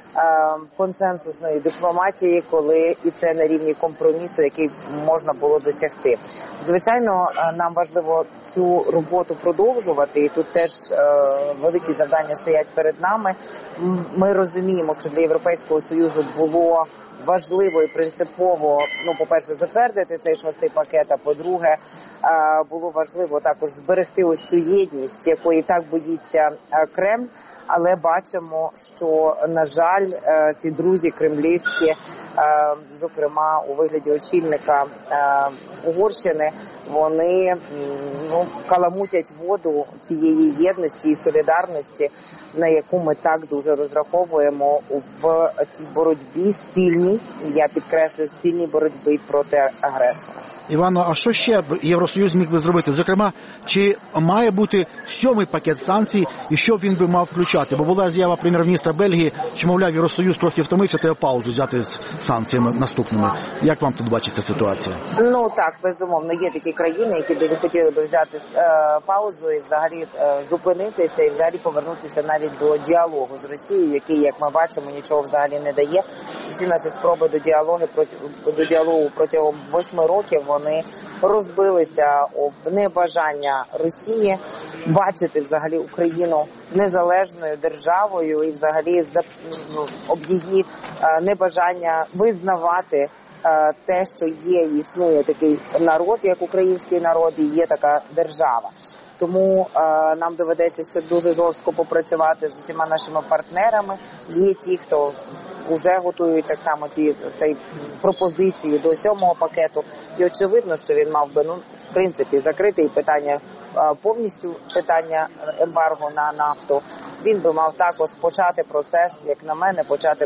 Speaker 12: консенсусної дипломатії, коли і це на рівні компромісу, який можна було досягти. Звичайно, нам важливо цю роботу продовжувати, і тут теж великі завдання стоять перед нами. Ми розуміємо, що для Європейського Союзу було важливо і принципово, по-перше, затвердити цей 6-й пакет, а по-друге, було важливо також зберегти ось цю єдність, якої так боїться Кремль. Але бачимо, що, на жаль, ці друзі кремлівські, зокрема у вигляді очільника Угорщини, вони каламутять воду цієї єдності і солідарності, на яку ми так дуже розраховуємо в цій боротьбі спільній, я підкреслюю, спільній боротьбі проти агресора.
Speaker 2: Івано, а що ще б Євросоюз міг би зробити? Зокрема, чи має бути 7-й пакет санкцій і що він би мав включати? Бо була заява прем'єр-міністра Бельгії, що, мовляв, Євросоюз трохи втомився, треба паузу взяти з санкціями наступними. Як вам тут бачиться ситуація?
Speaker 12: Так, безумовно, є такі країни, які дуже хотіли би взяти паузу і взагалі зупинитися і взагалі повернутися навіть до діалогу з Росією, який, як ми бачимо, нічого взагалі не дає. Всі наші спроби до діалогу протягом 8 років, вони розбилися об небажання Росії бачити взагалі Україну незалежною державою і взагалі об її небажання визнавати те, що існує такий народ, як український народ, і є така держава. Тому нам доведеться ще дуже жорстко попрацювати з усіма нашими партнерами. Є ті, хто вже готують так само ці пропозиції до 7-го пакету. І очевидно, що він мав би, в принципі, закрити питання, повністю питання ембарго на нафту. Він би мав також почати процес, як на мене,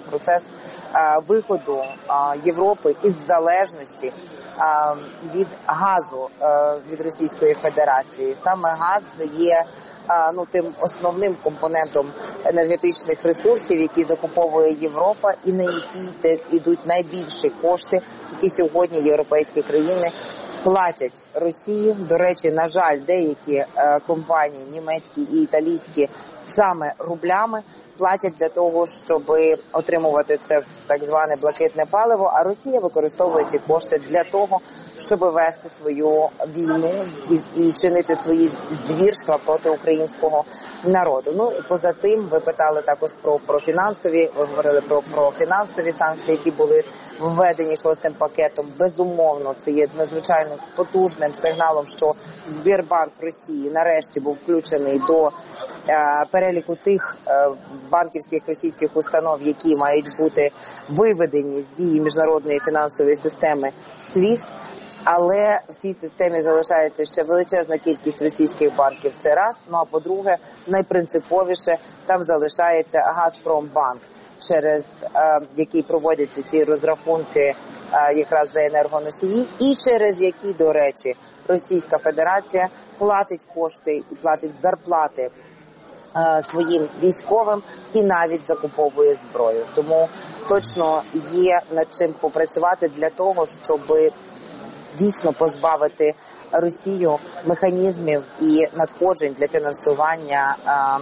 Speaker 12: виходу Європи із залежності від газу від Російської Федерації. Саме газ є тим основним компонентом енергетичних ресурсів, які закуповує Європа і на які йдуть найбільші кошти, які сьогодні європейські країни платять Росії. До речі, на жаль, деякі компанії німецькі і італійські саме рублями платять для того, щоб отримувати це так зване блакитне паливо, а Росія використовує ці кошти для того, щоб вести свою війну і чинити свої звірства проти українського народу. І поза тим, ви питали також про фінансові, ви говорили про фінансові санкції, які були введені 6-м пакетом. Безумовно, це є надзвичайно потужним сигналом, що Сбербанк Росії нарешті був включений до переліку тих банківських російських установ, які мають бути виведені з дії міжнародної фінансової системи SWIFT. Але в цій системі залишається ще величезна кількість російських банків. Це раз. А по-друге, найпринциповіше, там залишається Газпромбанк, через який проводяться ці розрахунки якраз за енергоносії, і через які, до речі, Російська Федерація платить кошти і платить зарплати своїм військовим і навіть закуповує зброю. Тому точно є над чим попрацювати для того, щоб дійсно позбавити Росію механізмів і надходжень для фінансування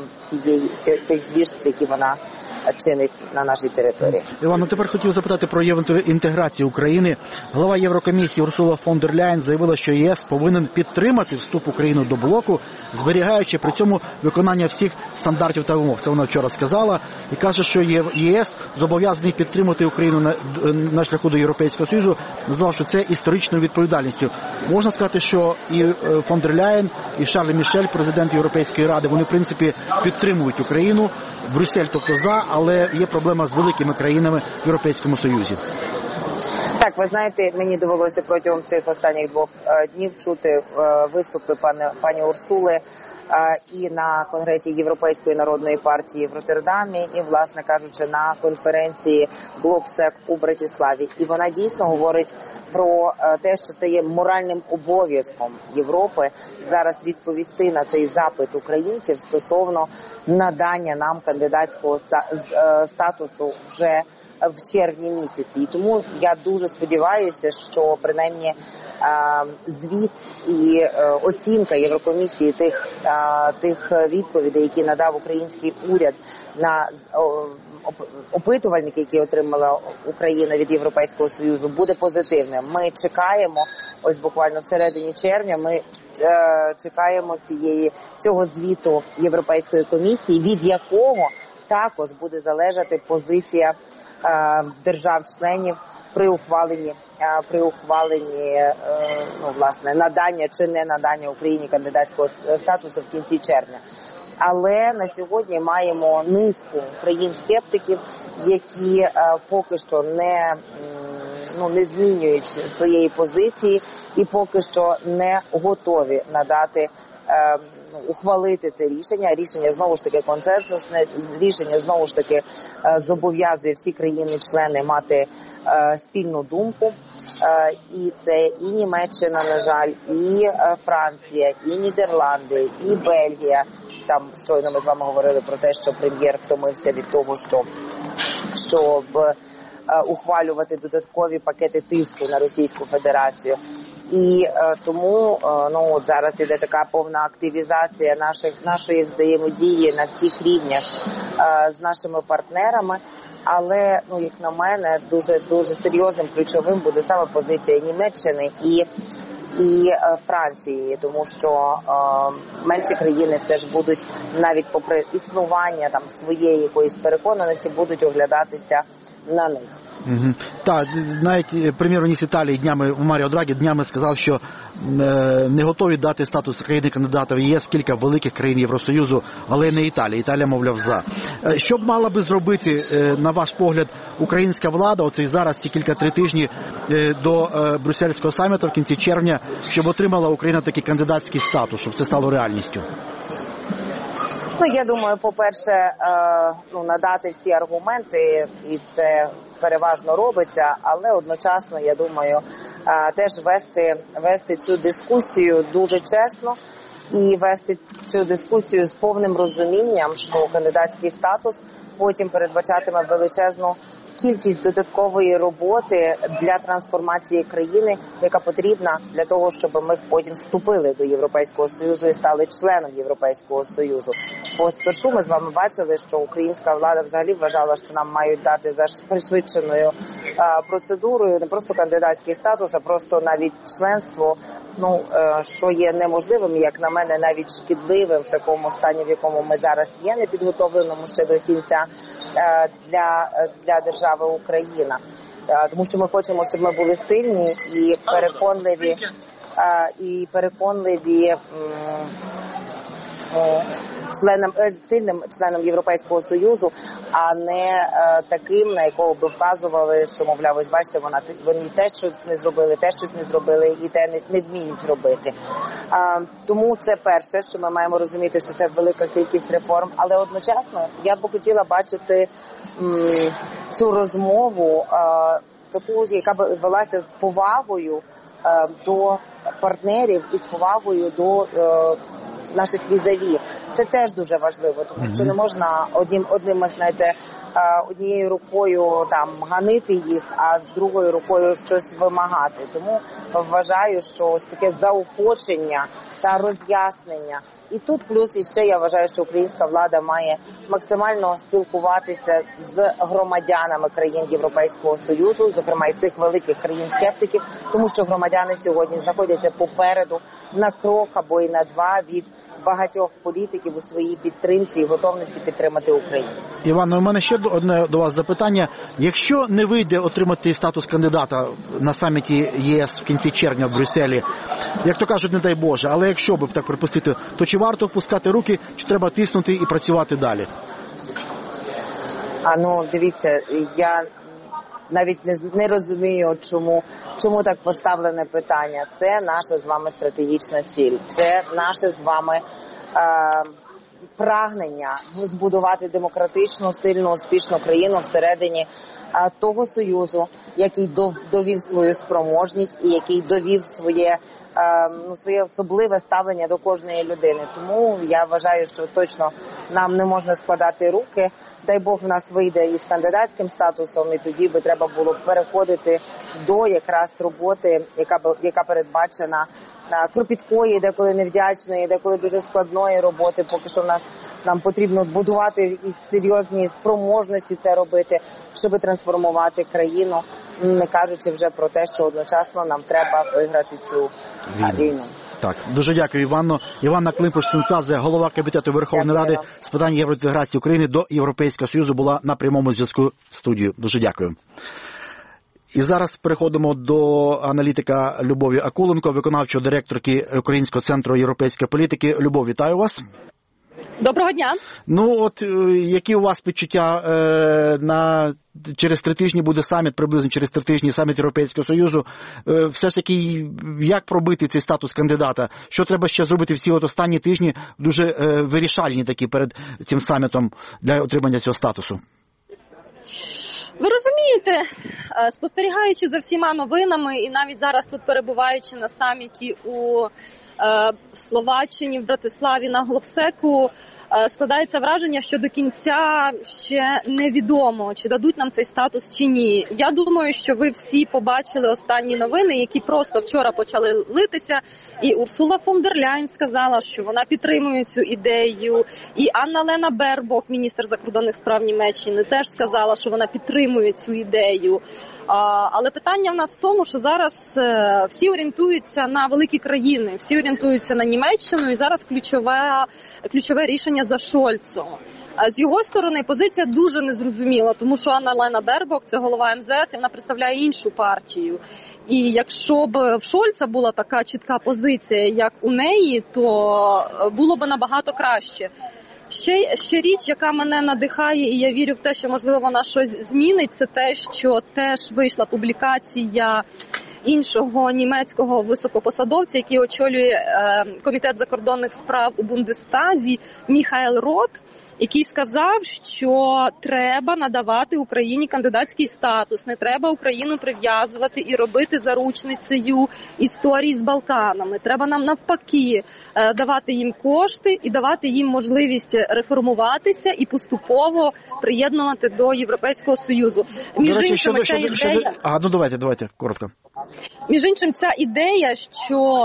Speaker 12: цих звірств, які вона чинить на нашій території.
Speaker 2: Івано, тепер хотів запитати про євроінтеграцію України. Голова Єврокомісії Урсула фон дер Ляєн заявила, що ЄС повинен підтримати вступ України до блоку, зберігаючи при цьому виконання всіх стандартів та вимог. Це вона вчора сказала. І каже, що ЄС зобов'язаний підтримати Україну на шляху до Європейського Союзу, назвавши це історичною відповідальністю. Можна сказати, що і фон дер Ляєн, і Шарль Мішель, президент Європейської Ради, вони, в принципі, підтримують Україну. Брюссель, тобто за, але є проблема з великими країнами в Європейському Союзі.
Speaker 12: Так, ви знаєте, мені довелося протягом цих останніх 2 днів чути виступи пані Урсули і на Конгресі Європейської народної партії в Роттердамі, і, власне кажучи, на конференції Глобсек у Братиславі. І вона дійсно говорить про те, що це є моральним обов'язком Європи зараз відповісти на цей запит українців стосовно надання нам кандидатського статусу вже в червні місяці. І тому я дуже сподіваюся, що принаймні звіт і оцінка Єврокомісії тих відповідей, які надав український уряд на опитувальник, який отримала Україна від Європейського Союзу, буде позитивним. Ми чекаємо, ось буквально всередині червня, ми чекаємо цього звіту Європейської комісії, від якого також буде залежати позиція держав-членів при ухваленні власне, надання чи не надання Україні кандидатського статусу в кінці червня. Але на сьогодні маємо низку країн-скептиків, які поки що не змінюють своєї позиції і поки що не готові надати, ухвалити це рішення. Рішення знову ж таки консенсусне, рішення знову ж таки зобов'язує всі країни-члени мати спільну думку. І це і Німеччина, на жаль, і Франція, і Нідерланди, і Бельгія. Там щойно ми з вами говорили про те, що прем'єр втомився від того, щоб ухвалювати додаткові пакети тиску на Російську Федерацію. І тому от зараз іде така повна активізація нашої взаємодії на всіх рівнях з нашими партнерами. Але, як на мене, дуже серйозним, ключовим буде саме позиція Німеччини і Франції, тому що менші країни все ж будуть, навіть попри існування там своєї якоїсь переконаності, будуть оглядатися на них.
Speaker 2: Угу. Так, навіть прем'єр-міністр Італії Маріо Драгі днями сказав, що не готові дати статус країни-кандидата в ЄС кілька великих країн Євросоюзу, але не Італія. Італія, мовляв, за. Що б мала би зробити, на ваш погляд, українська влада, оцей зараз ці кілька-три тижні до брюссельського саміту в кінці червня, щоб отримала Україна такий кандидатський статус, щоб це стало реальністю?
Speaker 12: Я думаю, по-перше, надати всі аргументи, і це переважно робиться, але одночасно, я думаю, теж вести цю дискусію дуже чесно і вести цю дискусію з повним розумінням, що кандидатський статус потім передбачатиме величезну кількість додаткової роботи для трансформації країни, яка потрібна для того, щоб ми потім вступили до Європейського Союзу і стали членом Європейського Союзу. Бо спершу ми з вами бачили, що українська влада взагалі вважала, що нам мають дати за пришвидшеною процедурою не просто кандидатський статус, а просто навіть членство, що є неможливим, як на мене, навіть шкідливим в такому стані, в якому ми зараз є, непідготовленому ще до кінця для держави Україна. Тому що ми хочемо, щоб ми були сильні і переконливі сильним членом Європейського Союзу, а не таким, на якого би вказували, що, мовляв, ось бачите, вони те щось не зробили, те щось не зробили і те не вміють робити. Тому це перше, що ми маємо розуміти, що це велика кількість реформ, але одночасно я б хотіла бачити цю розмову, таку, яка б велася з повагою до партнерів і з повагою до наших візаві. Це теж дуже важливо, тому що не можна однією рукою ганити їх, а другою рукою щось вимагати. Тому вважаю, що ось таке заохочення та роз'яснення. І тут плюс іще я вважаю, що українська влада має максимально спілкуватися з громадянами країн Європейського Союзу, зокрема і цих великих країн-скептиків, тому що громадяни сьогодні знаходяться попереду на крок або і на два від багатьох політиків у своїй підтримці і готовності підтримати Україну.
Speaker 2: Іванна, у мене ще одне до вас запитання. Якщо не вийде отримати статус кандидата на саміті ЄС в кінці червня в Брюсселі, як то кажуть, не дай Боже, але якщо б так припустити, то чи варто опускати руки, чи треба тиснути і працювати далі?
Speaker 12: Дивіться, я навіть не розумію, чому так поставлене питання. Це наша з вами стратегічна ціль. Це наше з вами прагнення збудувати демократичну, сильну, успішну країну всередині того Союзу, який довів свою спроможність і який довів своє особливе ставлення до кожної людини. Тому я вважаю, що точно нам не можна складати руки. Дай Бог в нас вийде із кандидатським статусом, і тоді би треба було переходити до якраз роботи, яка передбачена кропіткої, деколи невдячної, деколи дуже складної роботи. Поки що в нас Нам потрібно будувати серйозні спроможності це робити, щоб трансформувати країну, не кажучи вже про те, що одночасно нам треба виграти цю війну.
Speaker 2: Так, дуже дякую, Іванно. Іванна Климпуш-Цинцадзе, голова Комітету Верховної Ради з питань євроінтеграції України до Європейського Союзу, була на прямому зв'язку з студією. Дуже дякую. І зараз переходимо до аналітика Любові Акуленко, виконавчої директорки Українського центру європейської політики. Любов, вітаю вас.
Speaker 13: Доброго дня.
Speaker 2: Ну от, які у вас відчуття через 3 тижні буде саміт, приблизно через 3 тижні саміт Європейського Союзу. Все ж таки, як пробити цей статус кандидата? Що треба ще зробити всі от останні тижні, дуже вирішальні такі перед цим самітом для отримання цього статусу?
Speaker 13: Ви розумієте, спостерігаючи за всіма новинами і навіть зараз тут перебуваючи на саміті у Словаччині, в Братиславі на Глобсеку, складається враження, що до кінця ще невідомо, чи дадуть нам цей статус чи ні. Я думаю, що ви всі побачили останні новини, які просто вчора почали литися. І Урсула фон дер Ляйн сказала, що вона підтримує цю ідею. І Анна-Лена Бербок, міністр закордонних справ Німеччини, теж сказала, що вона підтримує цю ідею. Але питання в нас в тому, що зараз всі орієнтуються на великі країни, всі орієнтуються на Німеччину, і зараз ключове рішення за Шольцом. З його сторони позиція дуже незрозуміла, тому що Анна-Лена Бербок – це голова МЗС, і вона представляє іншу партію. І якщо б в Шольца була така чітка позиція, як у неї, то було б набагато краще. Ще річ, яка мене надихає, і я вірю в те, що, можливо, вона щось змінить, це те, що теж вийшла публікація іншого німецького високопосадовця, який очолює Комітет закордонних справ у Бундестазі, Міхаель Рот, який сказав, що треба надавати Україні кандидатський статус, не треба Україну прив'язувати і робити заручницею історії з Балканами. Треба нам навпаки давати їм кошти і давати їм можливість реформуватися і поступово приєднувати до Європейського Союзу.
Speaker 2: До речі, давайте, коротко.
Speaker 13: Між іншим, ця ідея, що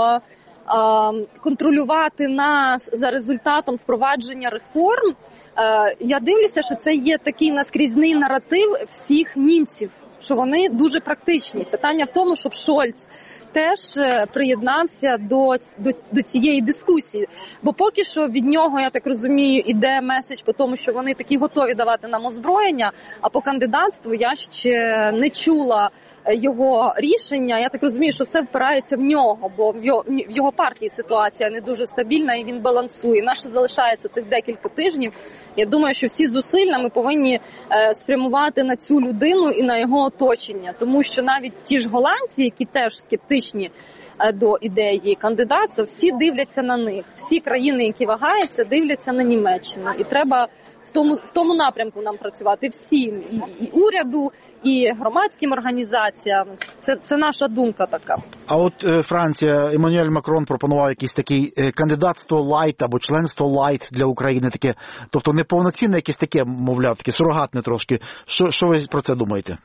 Speaker 13: контролювати нас за результатом впровадження реформ, я дивлюся, що це є такий наскрізний наратив всіх німців, що вони дуже практичні. Питання в тому, щоб Шольц теж приєднався до цієї дискусії. Бо поки що від нього, я так розумію, іде меседж по тому, що вони такі готові давати нам озброєння, а по кандидатству я ще не чула його рішення. Я так розумію, що все впирається в нього, бо в його партії ситуація не дуже стабільна і він балансує. Наше залишається цих декілька тижнів. Я думаю, що всі зусилля ми повинні спрямувати на цю людину і на його оточення. Тому що навіть ті ж голландці, які теж скептичні до ідеї кандидатства, всі дивляться на них. Всі країни, які вагаються, дивляться на Німеччину. І треба в тому напрямку нам працювати всім, і уряду, і громадським організаціям. Це наша думка така.
Speaker 2: А от Франція, Еммануель Макрон пропонував якийсь такий кандидатство лайт або членство лайт для України, таке, тобто неповноцінне якесь таке, мовляв, таке сурогатне трошки. Що ви про це думаєте?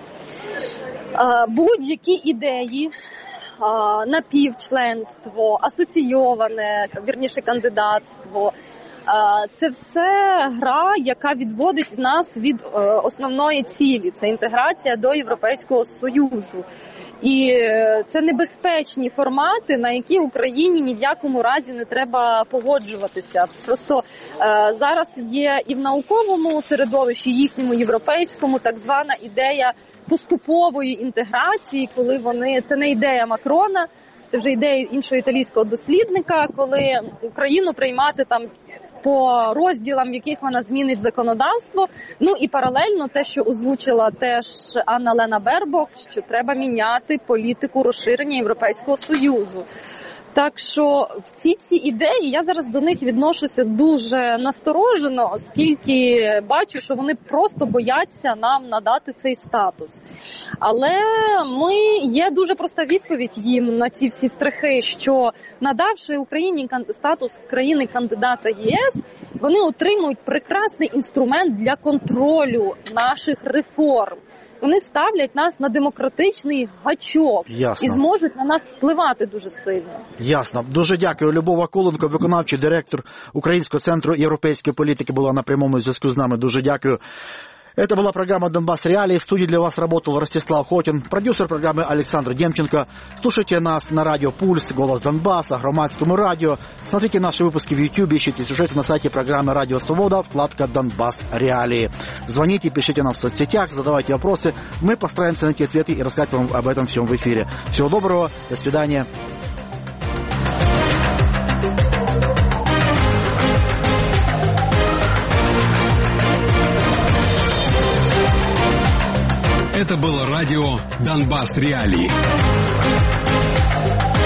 Speaker 13: Будь-які ідеї, напівчленство, асоційоване, вірніше кандидатство, це все гра, яка відводить нас від основної цілі. Це інтеграція до Європейського Союзу. І це небезпечні формати, на які Україні ні в якому разі не треба погоджуватися. Просто зараз є і в науковому середовищі, їхньому європейському, так звана ідея поступової інтеграції, коли це не ідея Макрона, це вже ідея іншого італійського дослідника, коли Україну приймати там по розділам, в яких вона змінить законодавство. Ну і паралельно те, що озвучила теж Анна-Лена Бербок, що треба міняти політику розширення Європейського Союзу. Так що всі ці ідеї, я зараз до них відношуся дуже насторожено, оскільки бачу, що вони просто бояться нам надати цей статус. Але є дуже проста відповідь їм на ці всі страхи, що надавши Україні статус країни-кандидата ЄС, вони отримують прекрасний інструмент для контролю наших реформ. вони ставлять нас на демократичний гачок.
Speaker 2: Ясно.
Speaker 13: І зможуть на нас впливати дуже сильно.
Speaker 2: Ясно. Дуже дякую. Любов Акуленко, виконавчий директор Українського центру європейської політики, була на прямому зв'язку з нами. Дуже дякую. Это была программа «Донбасс Реалии». В студии для вас работал Ростислав Хотин, продюсер программы Александр Демченко. Слушайте нас на радио «Пульс», «Голос Донбасса», Громадскому радио. Смотрите наши выпуски в YouTube, ищите сюжеты на сайте программы «Радио Свобода», вкладка «Донбасс Реалии». Звоните, пишите нам в соцсетях, задавайте вопросы. Мы постараемся найти ответы и рассказать вам об этом всем в эфире. Всего доброго, до свидания.
Speaker 3: Это было радио «Донбасс Реалии».